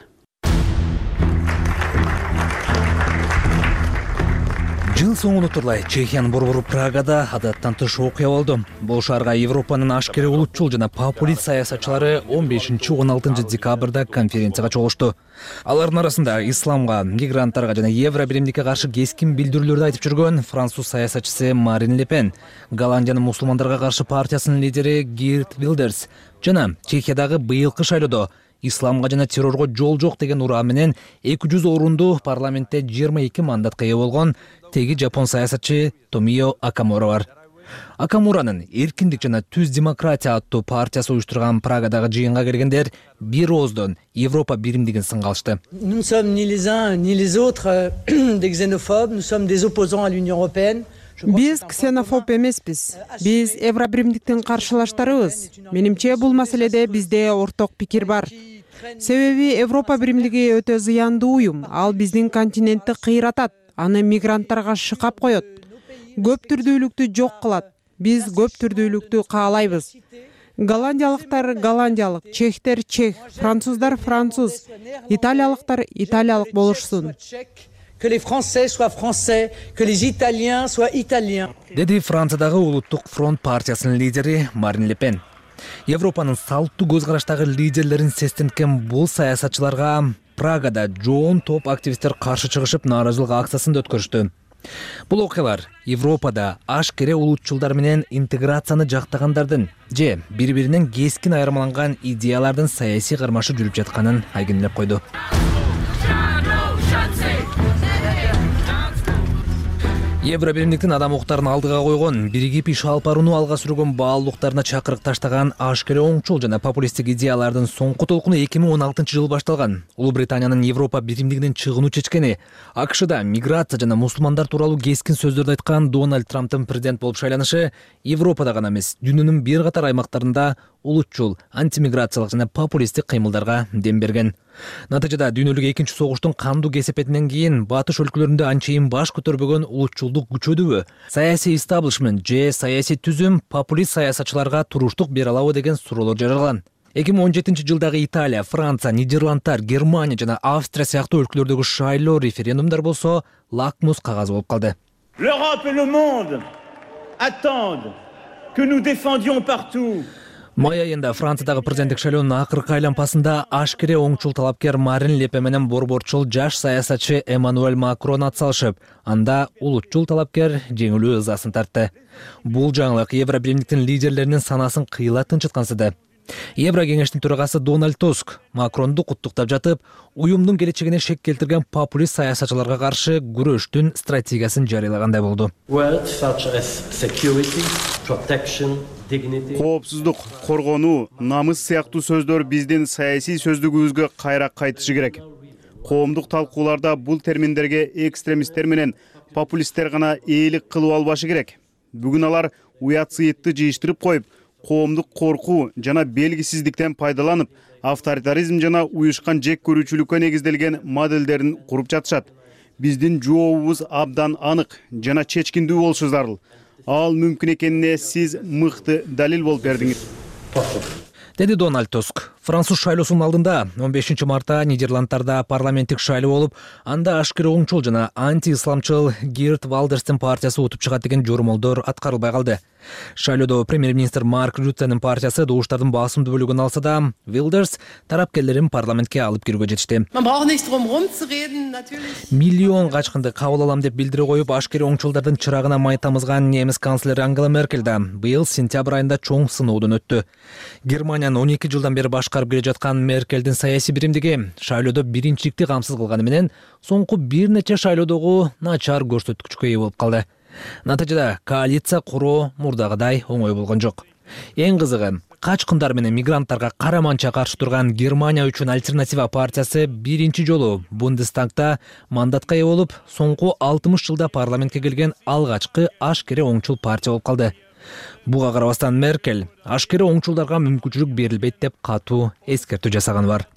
Жыл соңуна турлай Чехиянын борбору Прагада адаттан тыш окуя болду. Бул шаарга Европанын ашкери улутчул жана популист саясатчылары он бешинчи он алтынчы декабрда конференцияга чогулушту. Алардын арасында исламга, мигранттарга жана евро биримдикке каршы кескин билдирүүлөрдү айтып жүргөн француз саясатчысы Марин Ле Пен, Голландиянын мусулмандарга каршы партиясынын лидери Гирт Вилдерс жана Чехиядагы быйылкы шайлоодо исламга жана террорго жол жок деген ураа менен эки жүз орунду парламентте жыйырма эки мандатка ээ болгон теги жапон саясатчы Томио Акамура бар. Акамуранын эркиндик жана түз демократия аттуу партиясы уюштурган Прагадагы жыйынга келгендер бир ооздон Европа биримдигин сынга алышты. Nous ne sommes ni les uns ni les autres des xénophobes, nous sommes des opposants à l'Union européenne. Биз ксенофоб эмеспиз. Биз Евро биримдиктин каршылаштарыбыз. Менимче бул маселеде бизде орток пикир бар. Себеби Европа биримдиги өтө зыяндуу уюм. Ал биздин континентти кыйратат, аны мигранттарга шыкап коет. Көп түрдүүлүктү жок кылат. Биз көп түрдүүлүктү каалайбыз. Голландиялыктар голландиялык, чехтер чех, француздар француз, италиялыктар италиялык болушсун. Que les Français soient français, que les Italiens soient italiens. Деди Франциядагы улуттук фронт партиясынын лидери Марин Ле Пен. Европанын салттуу көз караштагы лидерлерин сестенткен бул саясатчыларга Прагада жоон топ активисттер каршы чыгышып нааразылык акциясын өткөрүштү. Бул окуялар Европада ашкере улутчулдар менен интеграцияны жактагандардын же бири-биринен кескин айырмаланган идеялардын саясий кармашы жүрүп жатканын айгинелеп койду. Евро биримдиктин адам укуктарын алдыга койгон, биригип иш алып барууну алга сүргөн баалуулуктарына чакырык таштаган ашкере оңчул жана популисттик идеялардын соңку толкуну эки миң он алтынчы жылы башталган. Улуу Британиянын Европа биримдигинен чыгууну чечкени, АКШда миграция жана мусулмандар тууралуу кескин сөздөрдү айткан Дональд Трамптын президент болуп шайланышы Европада гана эмес, дүйнөнүн бир катар аймактарында улутчул, антимиграциялык жана популисттик кыймылдарга дем берген. Натыйжада дүйнөлүк экинчи согуштун кандуу кесепетинен кийин батыш өлкөлөрүндө анчейин баш көтөрбөгөн улутчулдук күчөдүбү, саясий истаблишмент же саясий түзүм популист саясатчыларга туруштук бере алабы деген суроолор жаралган. эки миң он жетинчи жылдагы Италия, Франция, Нидерландтар, Германия жана Австрия сыяктуу өлкөлөрдөгү шайлоо референдумдар болсо лакмус кагазы болуп калды. L'Europe et le monde attendent que nous défendions partout. Май айында Франциядагы президенттик шайлоонун акыркы айлампасында ашкере оңчул талапкер Марин Ле Пен менен борборчул жаш саясатчы Эммануэль Макрон атсалышып, анда улутчул талапкер жеңилүү ызасын тартты. Бул жаңылык Евробиримдиктин лидерлеринин санасын кыйла тынчыткансыды. Евро кеңештин төрагасы Дональд Туск Макронду куттуктап жатып, уюмдун келечегине шек келтирген популист саясатчыларга каршы күрөштүн стратегиясын жарыялагандай болду. Коопсуздук, коргонуу, намыс сыяктуу сөздөр биздин саясий сөздүгүбүзгө кайра кайтышы керек. Коомдук талкууларда бул терминдерге экстремисттер менен популисттер гана ээлик кылып албашы керек. Бүгүн алар уят сыйытты жыйыштырып коюп, коомдук коркуу жана белгисиздиктен пайдаланып, авторитаризм жана уюшкан жек көрүүчүлүккө негизделген моделдерин куруп жатышат. Биздин жообубуз абдан анык жана чечкиндүү болушу зарыл. Ал мүмкүн экенине сиз мыкты далил болуп бердиңиз. Деди Дональд Туск. Француз шайлоосунун алдында он бешинчи мартта Нидерландтарда парламенттик шайлоо болуп, анда ашкере оңчул жана анти-исламчыл Гирт Валдерстин партиясы утуп чыгат деген жормолдор аткарылбай калды. Шайлоодо премьер-министр Марк Рюттенин партиясы добуштардын басымдуу бөлүгүн алса да, Вилдерс тарапкерлерин парламентке алып кирүүгө жетишти. Миллион качкынды кабыл алам деп билдире коюп, ашкере оңчулдардын чырагына май тамызган немис канцлери Ангела Меркель да быйыл сентябрь айында чоң сыноодон өттү. Германиянын он эки жылдан бери башкарып келе жаткан Меркелдин саясий биримдиги шайлоодо биринчиликти камсыз кылганы менен соңку бир нече шайлоодогу начар көрсөткүчкө ээ болуп калды. Натыйжада коалиция куруу мурдагыдай оңой болгон жок. Эң кызыгы, качкындар менен мигранттарга караманча каршы турган Германия үчүн альтернатива партиясы биринчи жолу Бундестагда мандатка ээ болуп, соңку алтымыш жылда парламентке келген алгачкы ашкере оңчул партия болуп калды. Буга карабастан Меркель ашкере оңчулдарга мүмкүнчүлүк берилбейт деп катуу эскертүү жасаганы бар.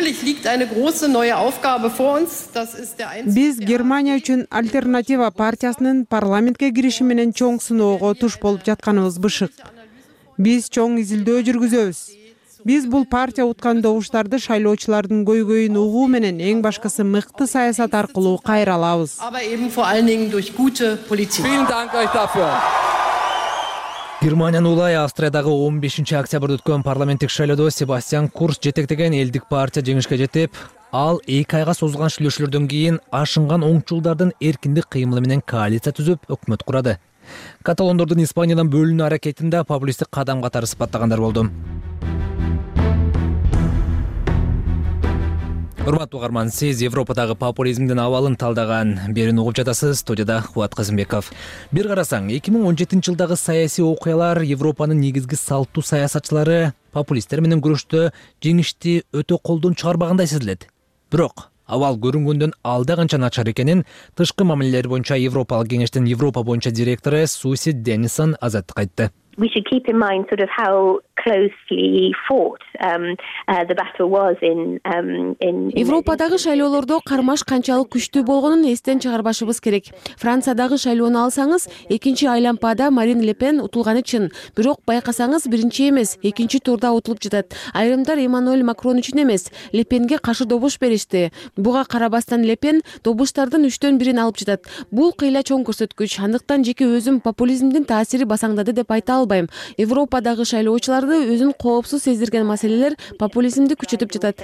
Биз Германия үчүн альтернатива партиясынын парламентке кириши менен чоң сыноого туш болуп жатканыбыз бышык. Биз чоң изилдөө жүргүзөбүз. Биз бул партия уткан добуштарды шайлоочулардын көйгөйүн угуу менен эң башкысы мыкты саясат аркылуу кайра алабыз. Германиянын улай Австриядагы он бешинчи октябрда өткөн парламенттик шайлоодо Себастьян Курц жетектеген элдик партия жеңишке жетип, ал эки айга созулган шүйлөшүүлөрдөн кийин ашынган оңчулдардын эркиндик кыймылы менен коалиция түзүп өкмөт курады. Каталондордун Испаниядан бөлүнүү аракетинде популисттик кадам катары сыпаттагандар болду. Урматтуу угарман, сиз Европадагы популизмдин абалын талдаган берүүнү угуп жатасыз. Студияда Кубат Кызымбеков. Бир карасаң, эки миң он жетинчи жылдагы саясий окуялар Европанын негизги салттуу саясатчылары популисттер менен күрөштө жеңишти өтө колдон чыгарбагандай сезилет. Бирок абал көрүнгөндөн алда канча начар экенин тышкы мамилелер боюнча Европалык кеңештин Европа боюнча директору Суси Деннисон азаттыкка айтты. We should keep in mind sort of how closely fought um, uh, the battle was in um, in Европадагы шайлоолордо кармаш канчалык күчтүү болгонун эстен чыгарбашыбыз керек. Франциядагы шайлоону алсаңыз, экинчи айлампада Марин Ле Пен утулганы чын. Бирок байкасаңыз, биринчи эмес, экинчи турда утулуп жатат. Айрымдар Эммануэль Макрон үчүн эмес, Ле Пенге каршы добуш беришти. Буга карабастан Ле Пен добуштардын үчтөн бирин алып жатат. Бул кыйла чоң көрсөткүч. Андыктан жеке өзүм популизмдин таасири басаңдады деп айта албайм. Европадагы шайлоочуларды өзүн коопсуз сездирген маселелер популизмди күчөтүп жатат.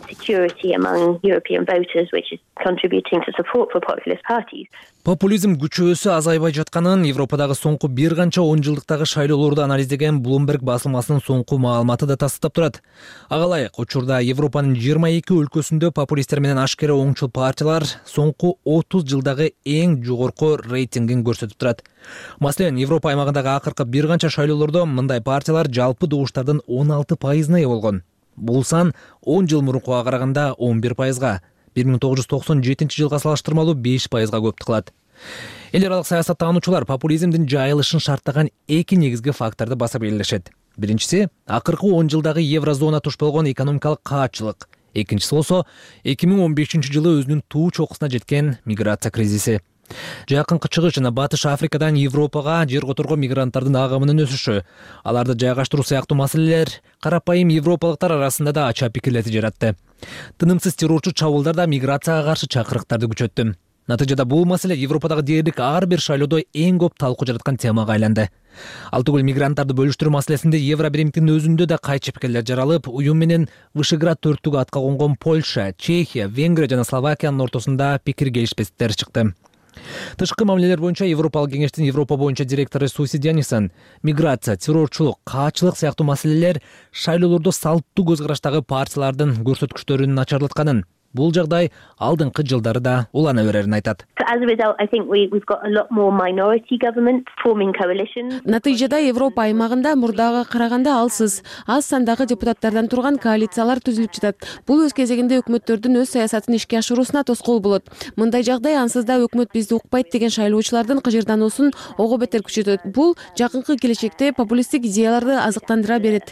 Популизм күчөөсү азайбай жатканын Европадагы соңку бир канча он жылдыктагы шайлоолорду анализдеген Bloomberg басылмасынын соңку маалыматы да тастыктап турат. Ага ылайык, учурда Европанын жыйырма эки өлкөсүндө популисттер менен ашкере оңчул партиялар соңку отуз жылдагы эң жогорку рейтингин көрсөтүп турат. Маселен, Европа аймагындагы акыркы бир канча шайлоолордо мындай партиялар жалпы добуштардын он алты пайызына ээ болгон. Бул сан он жыл мурункуга караганда он бир пайызга, бир миң тогуз жүз токсон жетинчи жылга салыштырмалуу беш пайызга көптүк кылат. Эл аралык саясаттануучулар популизмдин жайылышын шарттаган эки негизги факторду басып элишет. Биринчиси акыркы он жылдагы еврозона туш болгон экономикалык каатчылык. Экинчиси болсо эки миң он бешинчи жылы өзүнүн туу чокусуна жеткен миграция кризиси. Жакынкы чыгыш жана Батыш Африкадан Европага жер которго мигранттардын агымынын өсүшү, аларды жайгаштыруу сыяктуу маселелер карапайым европалыктар арасында да ача пикирлерди жаратты. Тынымсыз террорчу чабуулдар да миграцияга каршы чакырыктарды күчөттү. Натыйжада бул маселе Европадагы дээрлик ар бир шайлоодо эң көп талкуу жараткан темага айланды. Ал түгүл мигранттарды бөлүштүрүү маселесинде Евробиримдиктин өзүндө да кайчы пикирлер жаралып, уюм менен Вышеград төрттүгү атка конгон Польша, Чехия, Венгрия жана Словакиянын ортосунда пикир келишпестиктер чыкты. Тышкы мамилелер боюнча Европалык кеңештин Европа боюнча директору Суси Дьянисен миграция, террорчулук, каачылык сыяктуу маселелер шайлоолордо салттуу көз караштагы партиялардын көрсөткүчтөрүн начарлатканын, бул жагдай алдыңкы жылдары да улана берерин айтат. Натыйжада Европа аймагында мурдага караганда алсыз, аз сандагы депутаттардан турган коалициялар түзүлүп жатат. Бул өз кезегинде өкмөттөрдүн өз саясатын ишке ашыруусуна тоскоол болот. Мындай жагдай ансыз да өкмөт бизди укпайт деген шайлоочулардын кыжырдануусун ого бетер күчөтөт. Бул жакынкы келечекте популисттик идеяларды азыктандыра берет.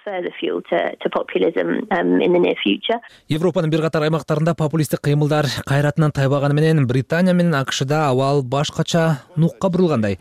Европанын бир катар аймактарында популисттик кыймылдар кайратынан тайбаганы менен Британия менен АКШда абал башкача нукка бурулгандай.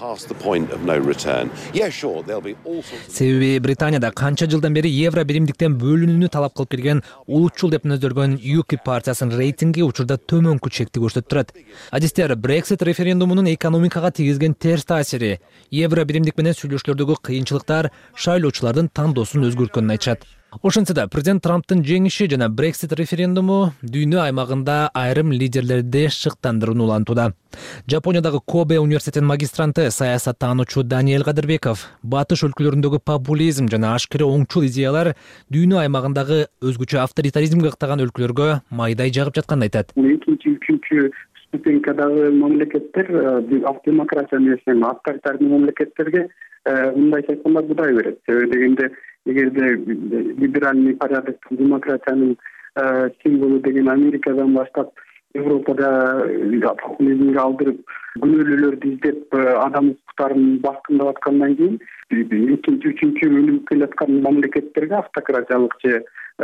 Себеби Британияда канча жылдан бери Евробиримдиктен бөлүнүүнү талап кылып келген улутчул деп нөздөлгөн ЮКИП партиясынын рейтинги учурда төмөнкү чекти көрсөтүп турат. Адистер Брексит референдумунун экономикага тийгизген терс таасири, Евробиримдик менен сүйлөшүүлөрдөгү кыйынчылыктар шайлоочулардын тандоосун өзгөрткөнүн айтышат. Ошентсе да президент Трамптын жеңиши жана Брексит референдуму дүйнө аймагында айрым лидерлерди шыктандырууну улантууда. Жапониядагы Кобе университетинин магистранты саясаттануучу Даниэль Кадырбеков батыш өлкөлөрүндөгү популизм жана ашкере оңчул идеялар дүйнө аймагындагы өзгөчө авторитаризмге ыктаган өлкөлөргө майдай жагып жатканын айтат. экинчи үчүнчү ступенькадагы мамлекеттер демократия менен авторитардын мамлекеттерге мындайча айтканда будай берет. Себеби дегенде эгерде либеральный порядоктун демократиянын символу деген Америкадан баштап Европада популизмге алдырып күнөөлүүлөрдү издеп адам укуктарын баскындап аткандан кийин экинчи үчүнчү өнүгүп келаткан мамлекеттерге автократиялык же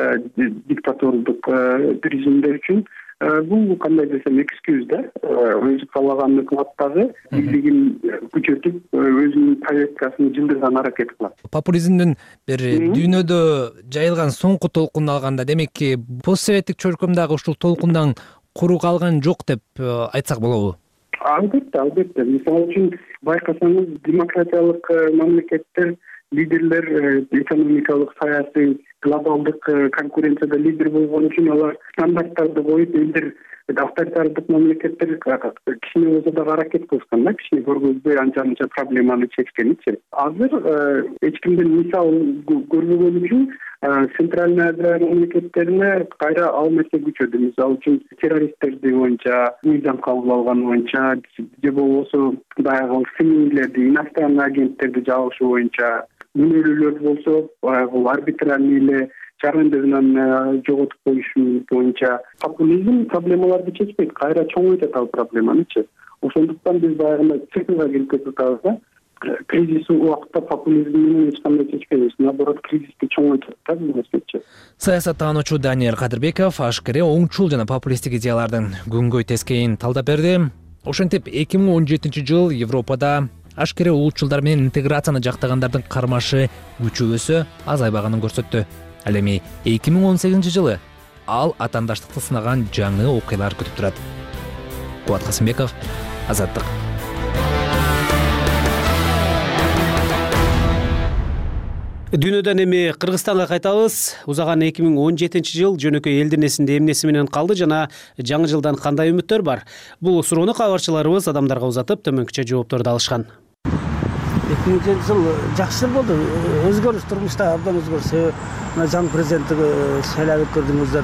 диктатордук режимдер үчүн бул кандай десем экскюз да, өзү каалаган өкмөттөгү бийлигин күчөтүп өзүнүн повесткасын жылдырган аракет кылат. Популизмдин бир дүйнөдө жайылган соңку толкунун алганда, демекки постсоветтик чөлкөмдөгү ушул толкундан куру калган жок деп айтсак болобу? Албетте, албетте. Мисалы үчүн байкасаңыз демократиялык мамлекеттер лидерлер экономикалык, саясий, глобалдык конкуренцияда лидер болгон үчүн алар стандарттарды коюп, элдер авторитардык мамлекеттер кичине болсо да аракет кылышкан да, кичине көргөзбөй анча-мынча проблеманы чечкеничи. Азыр эч кимден мисал көрбөгөн үчүн Центральный Азия мамлекеттерине кайра ал нерсе күчөдү. Мисалы үчүн террористтерди боюнча мыйзам кабыл алган боюнча же болбосо баягы семейлерди, иностранный агенттерди жабышы боюнча, күнөөлүүлөр болсо баягы арбитральный эле жарандыгынан жоготуп коюш боюнча популизм проблемаларды чечпейт, кайра чоңойтот ал проблеманычы. Ошондуктан биз баягы циклга кирип кетип атабыз да. Кризис убакытта популизм менен эч кандай чечпейбиз, наоборот кризисти чоңойтот да бул нерсечи. Саясаттануучу Даниэль Кадырбеков ашкере оңчул жана популисттик идеялардын күнгөй тескейин талдап берди. Ошентип эки миң он жетинчи жыл Европада ашкере улутчулдар менен интеграцияны жактагандардын кармашы күчөбөсө азайбаганын көрсөттү. Ал эми эки миң он сегизинчи жылы ал атаандаштыкты сынаган жаңы окуялар күтүп турат. Кубат Касымбеков, Азаттык. Дүйнөдөн эми Кыргызстанга кайтабыз. Узаган эки миң он жетинчи жыл жөнөкөй элдин эсинде эмнеси менен калды жана жаңы жылдан кандай үмүттөр бар? Бул суроону кабарчыларыбыз адамдарга узатып, төмөнкүчө жоопторду алышкан. эки миң он жетинчи жыл жакшы жыл болду. Өзгөрүш турмушта абдан өзгөрүш. Мына жаңы президенттиги шайлап өткөрдүңүздөр.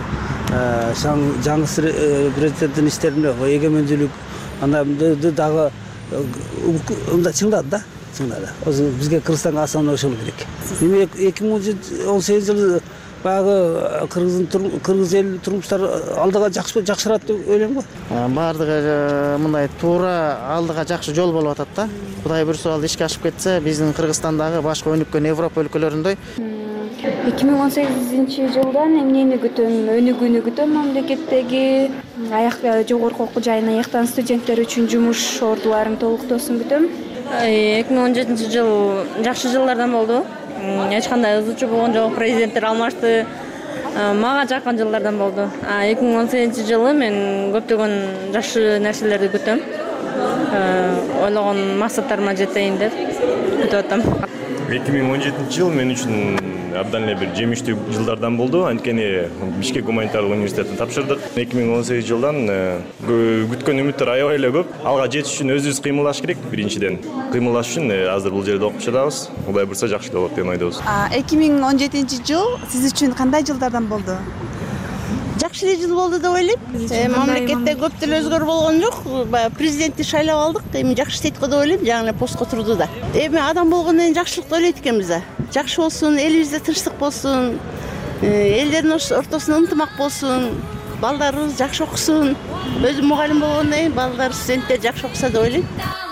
Жаңы президенттин иштерине эгемендүүлүк анда дагы мындай чыңдады да. Бизге Кыргызстанга асаны ошол керек. Эми эки миң он сегизинчи жылы баягы кыргыз эл турмуштар алдыга жакшырат деп ойлойм го. Баардыгы мындай туура алдыга жакшы жол болуп атат да. Кудай буйрса ал ишке ашып кетсе, биздин Кыргызстандагы башка өнүккөн Европа өлкөлөрүндөй. эки миң он сегизинчи жылдан эмнени күтөм? Өнүгүүнү күтөм, мамлекеттеги аяк жогорку окуу жайына аяктан студенттер үчүн жумуш ордуларын толуктоосун күтөм. эки миң он жетинчи жыл жакшы жылдардан болду. Эч кандай ызы чуу болгон жок, президенттер алмашты. мага жакын жылдардан болду. эки миң он сегизинчи жылы мен көптөгөн жакшы нерселерди күтөм. Ойлогон максаттарыма жетейин деп күтүп атам. эки миң он жетинчи жыл мен үчүн абдан эле бир жемиштүү жылдардан болду. Анткени Бишкек гуманитардык университетин тапшырдык. эки миң он сегизинчи жылдан күткөн үмүттөр аябай эле көп. Алга жетиш үчүн өзүбүз кыймылдаш керек. Биринчиден кыймылдаш үчүн азыр бул жерде окуп жатабыз. Кудай буйрса жакшы болот деп ойдобуз. эки миң он жетинчи жыл сиз үчүн кандай жылдардан болду? Жакшы эле жыл болду деп ойлойм. Мамлекетте көп деле өзгөрүү болгон жок. Баягы президентти шайлап алдык. Эми жакшы иштейт го деп ойлойм. Жаңы эле постко турду да. Эми адам болгондон кийин жакшылыкты ойлойт экенбиз да. Жакшы болсун, элибизде тынчтык болсун, элдердин ортосунда ынтымак болсун, балдарыбыз жакшы окусун. Өзүм мугалим болгондон кийин балдар, студенттер жакшы окуса деп ойлойм.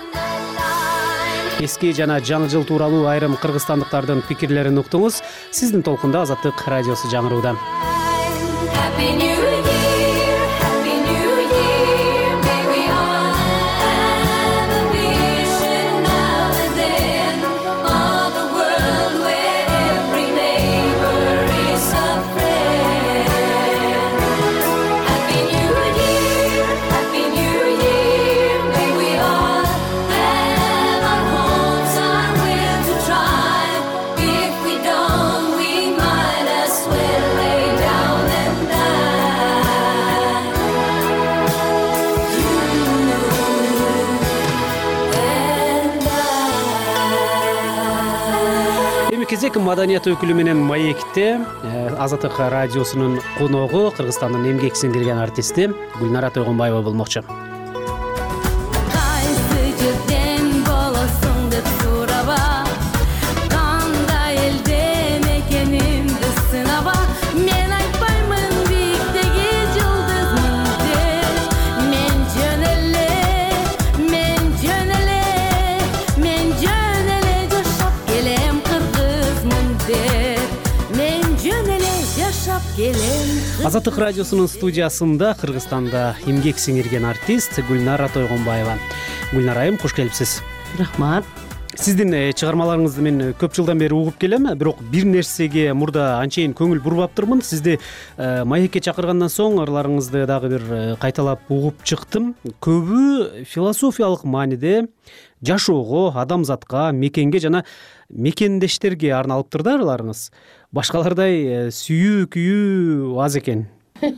Эски жана жаңы жыл тууралуу айрым кыргызстандыктардын пикирлерин уктуңуз. Сиздин толкунда Азаттык радиосу жаңырууда. Кезек маданият өкүлү менен маекте Азаттык радиосунун коногу Кыргызстандын эмгек сиңдирген артисти Гүлнара Тойгонбаева болмокчу. Азаттык радиосунун студиясында Кыргызстанда эмгек сиңирген артист Гүлнара Тойгонбаева. Гүлнара айым, кош келипсиз. Рахмат. Сиздин чыгармаларыңызды мен көп жылдан бери угуп келем, бирок бир нерсеге мурда анчейин көңүл бурбаптырмын. Сизди маекке чакыргандан соң ырларыңызды дагы бир кайталап угуп чыктым. Көбү философиялык мааниде жашоого, адамзатка, мекенге жана мекендештерге арналыптыр да ырларыңыз. Башкалардай сүйүү күйүү аз экен.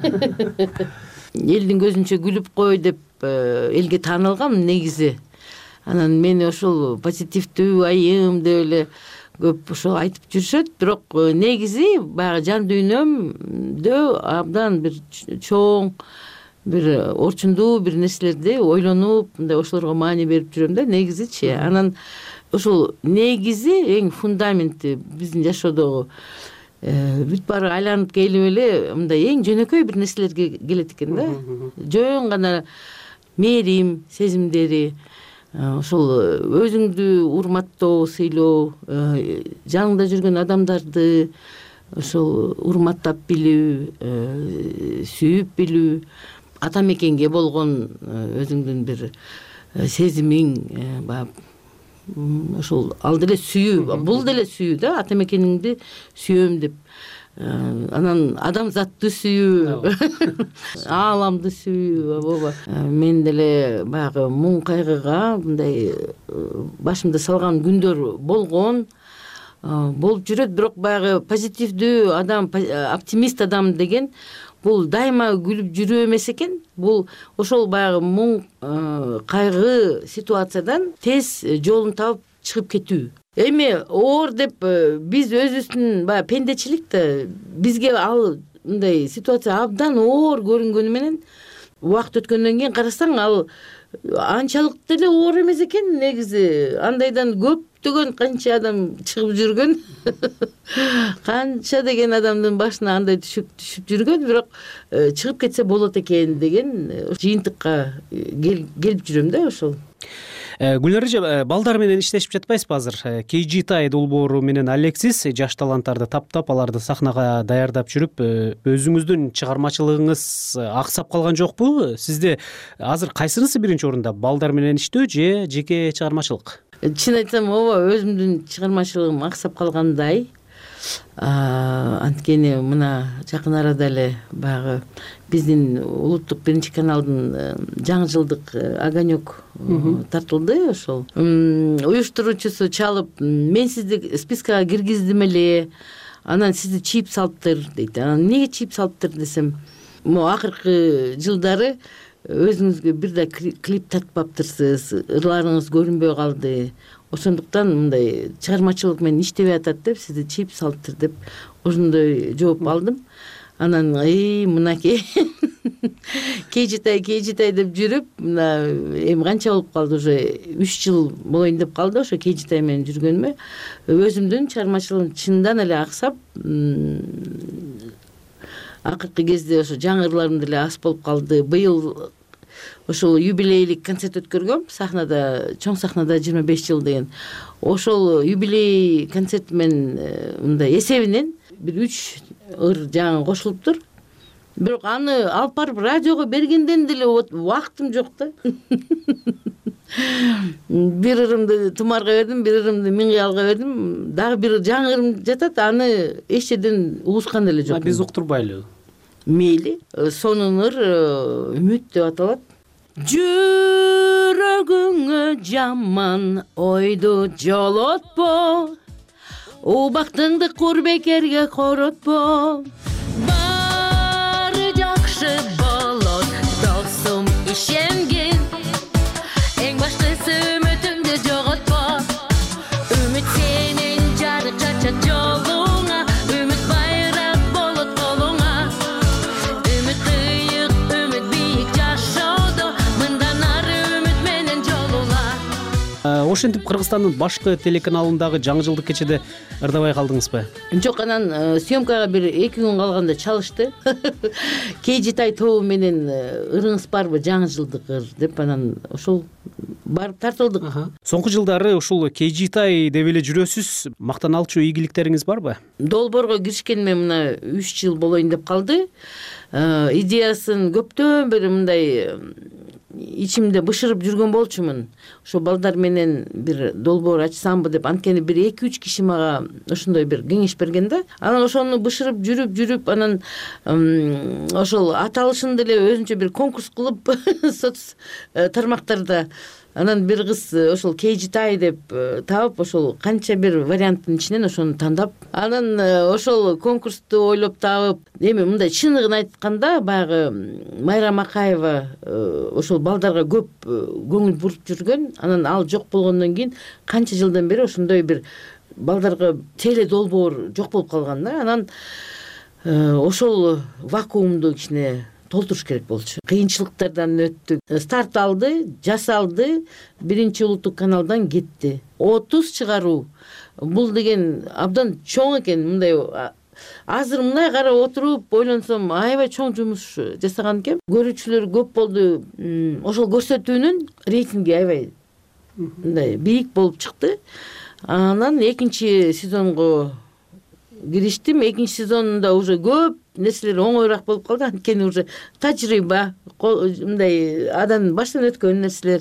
Элдин көзүнчө күлүп кой деп элге таанылгам негизи. Анан мени ошол позитивдүү, айым деп эле көп ошол айтып жүрүшөт, бирок негизи баягы жан дүйнөмдө абдан бир чоң, бир орчундуу бир нерселерди ойлонуп, мындай ошолорго маани берип жүрөм да, негизичи. Анан ошол негизи эң фундаменти биздин жашоодогу бүт баары айланып келип эле мындай эң жөнөкөй бир нерселерге келет экен да. Жөн гана мээрим сезимдери, ошол өзүңдү урматтоо, сыйлоо, жаныңда жүргөн адамдарды ошол урматтап билүү, сүйүп билүү, ата мекенге болгон өзүңдүн бир сезимиң, ошол ал деле сүйүү, бул деле сүйүү да, ата мекениңди сүйөм деп. Анан адамзатты сүйүү, ааламды сүйүү, ооба. Мен деле баягы муң кайгыга мындай башымды салган күндөр болгон, болуп жүрөт, бирок баягы позитивдүү адам, оптимист адам деген бул дайыма күлүп жүрүү эмес экен. Бул ошол баягы муң кайгы ситуациядан тез жолун таап чыгып кетүү. Эми оор деп биз өзүбүздүн баягы пендечилик да, бизге ал мындай ситуация абдан оор көрүнгөнү менен убакыт өткөндөн кийин карасаң ал анчалык деле оор эмес экен негизи. Андайдан көптөгөн канча адам чыгып жүргөн, канча деген адамдын башына андай түшүп түшүп жүргөн, бирок чыгып кетсе болот экен деген жыйынтыкка келип жүрөм да ошол. Гүлнара, балдар менен иштешип жатпайсызбы азыр? кей жи Tide долбоору менен алексиз жаш таланттарды таптап, аларды сахнага даярдап жүрүп, өзүңүздүн чыгармачылыгыңыз аксап калган жокпу? Сизде азыр кайсынысы биринчи орунда? Балдар менен иштөө же жеке чыгармачылык? Чын айтсам, ооба, өзүмдүн чыгармачылыгым аксап калгандай. анткени мына жакын арада эле баягы биздин улуттук биринчи каналдын жаңы жылдык огонек тартылды. Ошол уюштуруучусу чалып, мен сизди спискага киргиздим эле, анан сизди чип салыптыр дейт. Анан эмнеге чип салыптыр десем, могу акыркы жылдары өзүңүзгө бир да клип тартпаптырсыз, ырларыңыз көрүнбөй калды, ошондуктан мындай чыгармачылык менен иштебей атат деп сизди чип салыптыр деп ошондой жооп алдым. Анан эй мынакей кежитай кежитай деп жүрүп, мына эми канча болуп калды, уже үч жыл болоюн деп калды ошо кежитай менен жүргөнүмө. Өзүмдүн чыгармачылыгым чындан эле аксап, акыркы кезде ошо жаңы ырларым деле аз болуп калды. Быйыл ошол юбилейлик концерт өткөргөм сахнада, чоң сахнада жыйырма беш жыл деген. Ошол юбилей концерт менен мындай эсебинен бир үч ыр жаңы кошулуптур. Бирок аны алып барып радиого бергенден деле убактым жок да. Бир ырымды Тумарга бердим, бир ырымды Миңгыялга бердим. Дагы бир жаңы ырым жатат, аны эч жерден угушкан эле жок. Биз уктурбайлы. Мейли. Сонун ыр үмүт деп аталат. Жүрөгүңө жаман ойду жолотпо, убактыңды кур бекерге коротпо. Баары жакшы болот, досум ишенгин. Эң баштысы үмүтүңдү жоготпо. Үмүт сенин жарык чачат жолуңа, үмүт байрак болот колуңа. Үмүт кыйык, үмүт бийик жашоодо, мындан ары үмүт менен жолула. Ошентип Кыргызстандын башкы телеканалындагы жаңы жылдык кечеде ырдабай калдыңызбы? Жок, анан съемкага бир эки күн калганда чалышты. Кежитай тобу менен ырыңыз барбы жаңы жылдык ыр деп, анан ошол барып тартылдык. Соңку жылдары ушул Кежитай деп эле жүрөсүз. Мактаналчу ийгиликтериңиз барбы? Долбоорго киришкениме мына үч жыл болоюн деп калды. Идеясын көптөн бери мындай ичимде бышырып жүргөн болчумун. Ошо балдар менен бир долбоор ачсамбы деп, анткени бир эки үч киши мага ошондой бир кеңеш берген да. Анан ошону бышырып жүрүп жүрүп анан ошол аталышын деле өзүнчө бир конкурс кылып соц тармактарда анан бир кыз ошол Кежитай деп таап, ошол канча бир варианттын ичинен ошону тандап, анан ошол конкурсту ойлоп таап, эми мындай чыныгын айтканда баягы Майра Макаева ошол балдарга көп көңүл буруп жүргөн. Анан ал жок болгондон кийин канча жылдан бери ошондой бир балдарга теле долбоор жок болуп калган да. Анан ошол вакуумду кичине толтуруш керек болчу. Кыйынчылыктардан өттүк. Старт алды, жасалды, биринчи улуттук каналдан кетти. отуз чыгаруу. Бул деген абдан чоң экен. Мындай азыр мындай карап отуруп ойлонсом, аябай чоң жумуш жасаган экен. Көрүүчүлөр көп болду. Ошол көрсөтүүнүн рейтинги аябай мындай бийик болуп чыкты. Анан экинчи сезонго кириштим. Экинчи сезонунда уже көп нерселер оңойраак болуп калды, анткени уже тажрыйба, мындай адам баштан өткөн нерселер.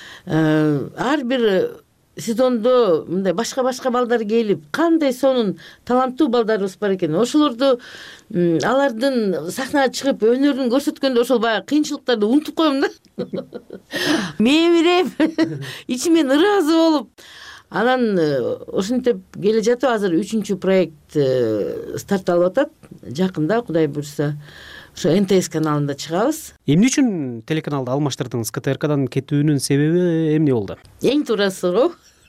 Ар бир сезондо мындай башка-башка балдар келип, кандай сонун таланттуу балдарыбыз бар экен. Ошолорду алардын сахнага чыгып өнөрүн көрсөткөндө ошол баягы кыйынчылыктарды унутуп коем да. Мебиреп, ичимен ыраазы болуп. Анан ошентип келе жатып, азыр үчүнчү проект старт алып атат. Жакында Кудай буйрса ошо эн тэ эс каналында чыгабыз. Эмне үчүн телеканалды алмаштырдыңыз? ка тэ эр кадан кетүүнүн себеби эмне болду? Эң туурасы го.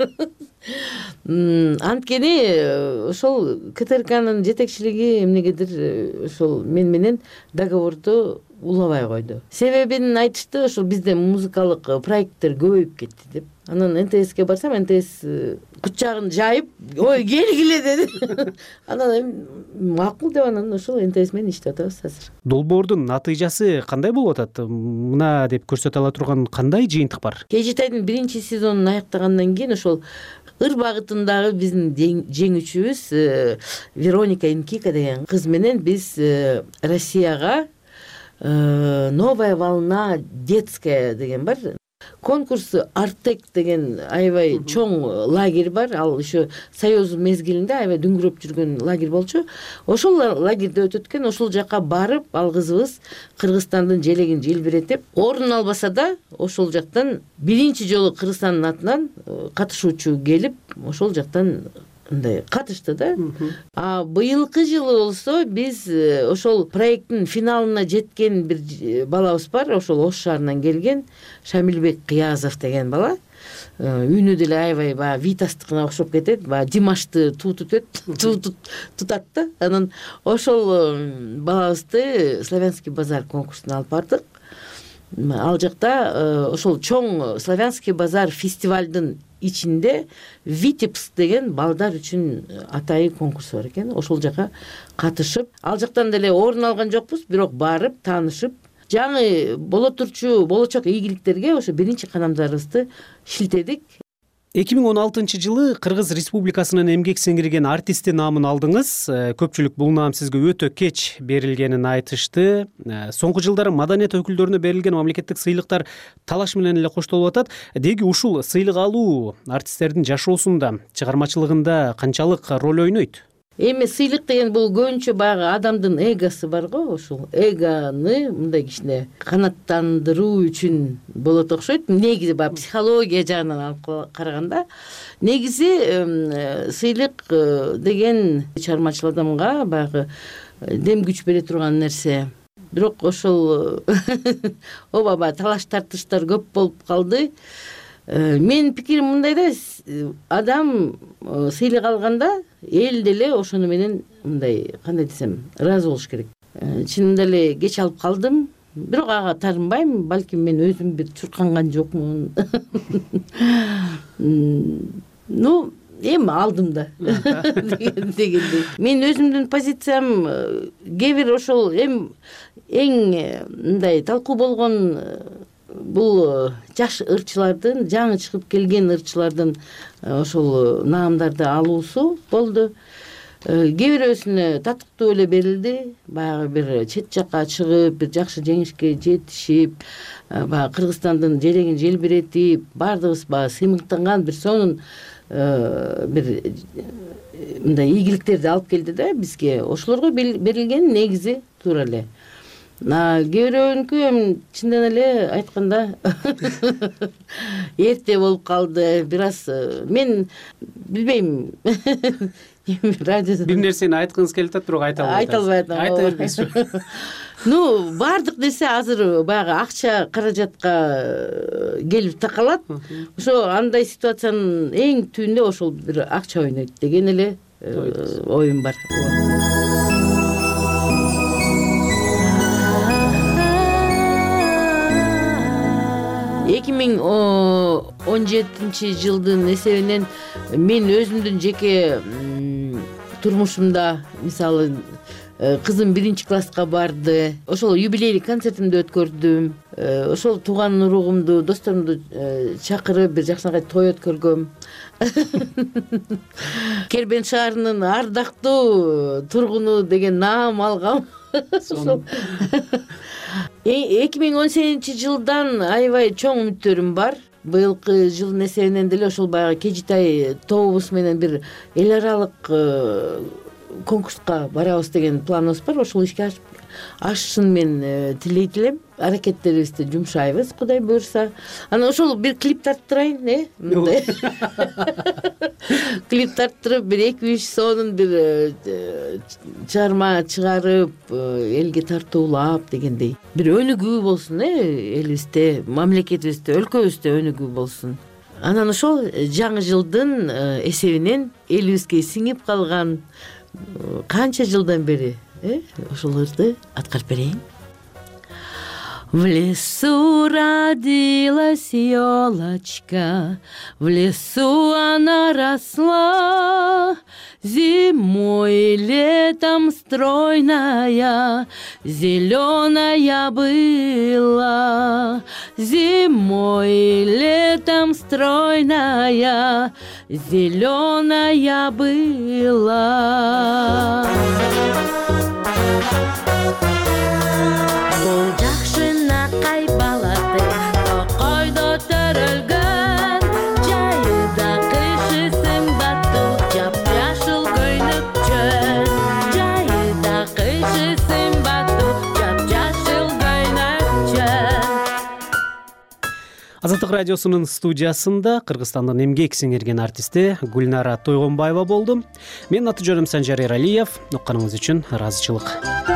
Анткени ошол ка тэ эр канын жетекчилиги эмнегедир ошол мен менен договорду улабай койду. Себебин айтышты, ошол бизде музыкалык проекттер көбөйүп кетти деп. Анан эн тэ эске барсам, эн тэ эс кучагын жайып, ой, келгиле деди. Анан макул деп анан ошол эн тэ эс менен иштеп атабыз азыр. Долбоордун натыйжасы кандай болуп атат? Мына деп көрсөтө ала турган кандай жыйынтык бар? Кежитайдын биринчи сезонун аяктагандан кийин ошол ыр багытындагы биздин жеңүүчүбүз Вероника Инкика деген кыз менен биз Россияга новая волна детская деген бар. Конкурс Артек деген аябай чоң лагерь бар. Ал еще Союз мезгилинде аябай дүңгүрөп жүргөн лагерь болчу. Ошол лагерде өтөт экен. Ошол жака барып, ал кызыбыз Кыргызстандын желегин желбиретип, орун албаса да, ошол жактан биринчи жолу Кыргызстандын атынан катышуучу келип, ошол жактан мындай катышты да. А быйылкы жылы болсо биз ошол проекттин финалына жеткен бир балабыз бар, ошол Ош шаарынан келген Шамилбек Кыязов деген бала. Үнү деле аябай баягы Витастыкына окшоп кетет, баягы Димашты туутуп тутат да. Анан ошол балабызды Славянский базар конкурсуна алып бардык. Ал жакта ошол чоң Славянский базар фестивалдын ичинде Витебск деген балдар үчүн атайын конкурс бар экен. Ошол жака катышып, ал жактан деле орун алган жокпуз, бирок барып таанышып, жаңы боло турчу болочок ийгиликтерге ошо биринчи кадамдарыбызды шилтедик. эки миң он алтынчы жылы Кыргыз Республикасынын эмгек сиңирген артисти наамын алдыңыз. Көпчүлүк бул наам сизге өтө кеч берилгенин айтышты. Соңку жылдары маданият өкүлдөрүнө берилген мамлекеттик сыйлыктар талаш менен эле коштолуп атат. Деги ушул сыйлык алуу артисттердин жашоосунда, чыгармачылыгында канчалык роль ойнойт? Эми сыйлык деген бул көбүнчө баягы адамдын эгосы бар го, ошол эгоны мындай кичине канаттандыруу үчүн болот окшойт. Негизи баягы психология жагынан алып караганда, негизи сыйлык деген чыгармачыл адамга баягы дем күч бере турган нерсе. Бирок ошол ооба баягы талаш тартыштар көп болуп калды. Менин пикирим мындай да, адам сыйлык алганда эл деле ошону менен мындай, кандай десем, ыраазы болуш керек. Чынында эле кеч алып калдым, бирок ага таарынбайм, балким мен өзүм бир чурканган жокмун. Ну, эми алдым да дегендей. Мен өзүмдүн позициям кээ бир ошол эң мындай талкуу болгон бул жаш ырчылардын, жаңы чыгып келген ырчылардын ошол наамдарды алуусу болду. Кээ бирөөсүнө татыктуу эле берилди. Баягы бир чет жакка чыгып, бир жакшы жеңишке жетишип, баягы Кыргызстандын желегин желбиретип, баардыгыбыз баягы сыймыктанган бир сонун бир мындай ийгиликтерди алып келди да бизге. Ошолорго берилген негизи туура эле. Кээ бирөөнүкү эми чындан эле айтканда эрте болуп калды. Бир аз мен билбейм. Бир нерсени айткыңыз келип атат, бирок айта албайт. Айта албайт. Айта бербейсиз. Ну, бардык нерсе азыр баягы акча каражатка келип такалат. Ошо андай ситуациянын эң түбүндө ошол бир акча ойнойт деген эле оюм бар. эки миң он жетинчи жылдын эсебинен мен өзүмдүн жеке турмушумда, мисалы, кызым биринчи класска барды. Ошол юбилейдик концертимди өткөрдүм. Ошол тууган уругумду, досторумду чакырып бир жакшынакай той өткөргөм. Кербен шаарынын ардактуу тургуну деген наам алгам. эки миң он сегизинчи жылдан аябай чоң үмүттөрүм бар. Быйылкы жылдын эсебинен деле ошол баягы Кежитай тобубуз менен бир эл аралык конкурска барабыз деген планыбыз бар. Ошол ишке ашышын мен тилейт элем. Аракеттерибизди жумшайбыз, Кудай буйрса. Анан ошол бир клип тарттырайын, э? Мындай. Клип тарттырып, бир эки үч сонун бир чыгарма чыгарып, элге тартуулап дегендей. Бир өнүгүү болсун, э, элибизде, мамлекетибизде, өлкөбүздө өнүгүү болсун. Анан ошол жаңы жылдын эсебинен элибизге сиңип калган канча жылдан бери, э, ошол ырды аткарып берейин. В лесу родилась елочка, в лесу она росла, зимой и летом стройная, зеленая была. Зимой и летом стройная, зеленая была. Бул жакшынакай балаты, токойдо Азаттык радиосунун студиясында Кыргызстандын эмгек сиңирген артисти Гүлнара Тойгонбаева болду. Менин аты жөнүм Санжар Эралиев. Укканыңыз үчүн ыраазычылык.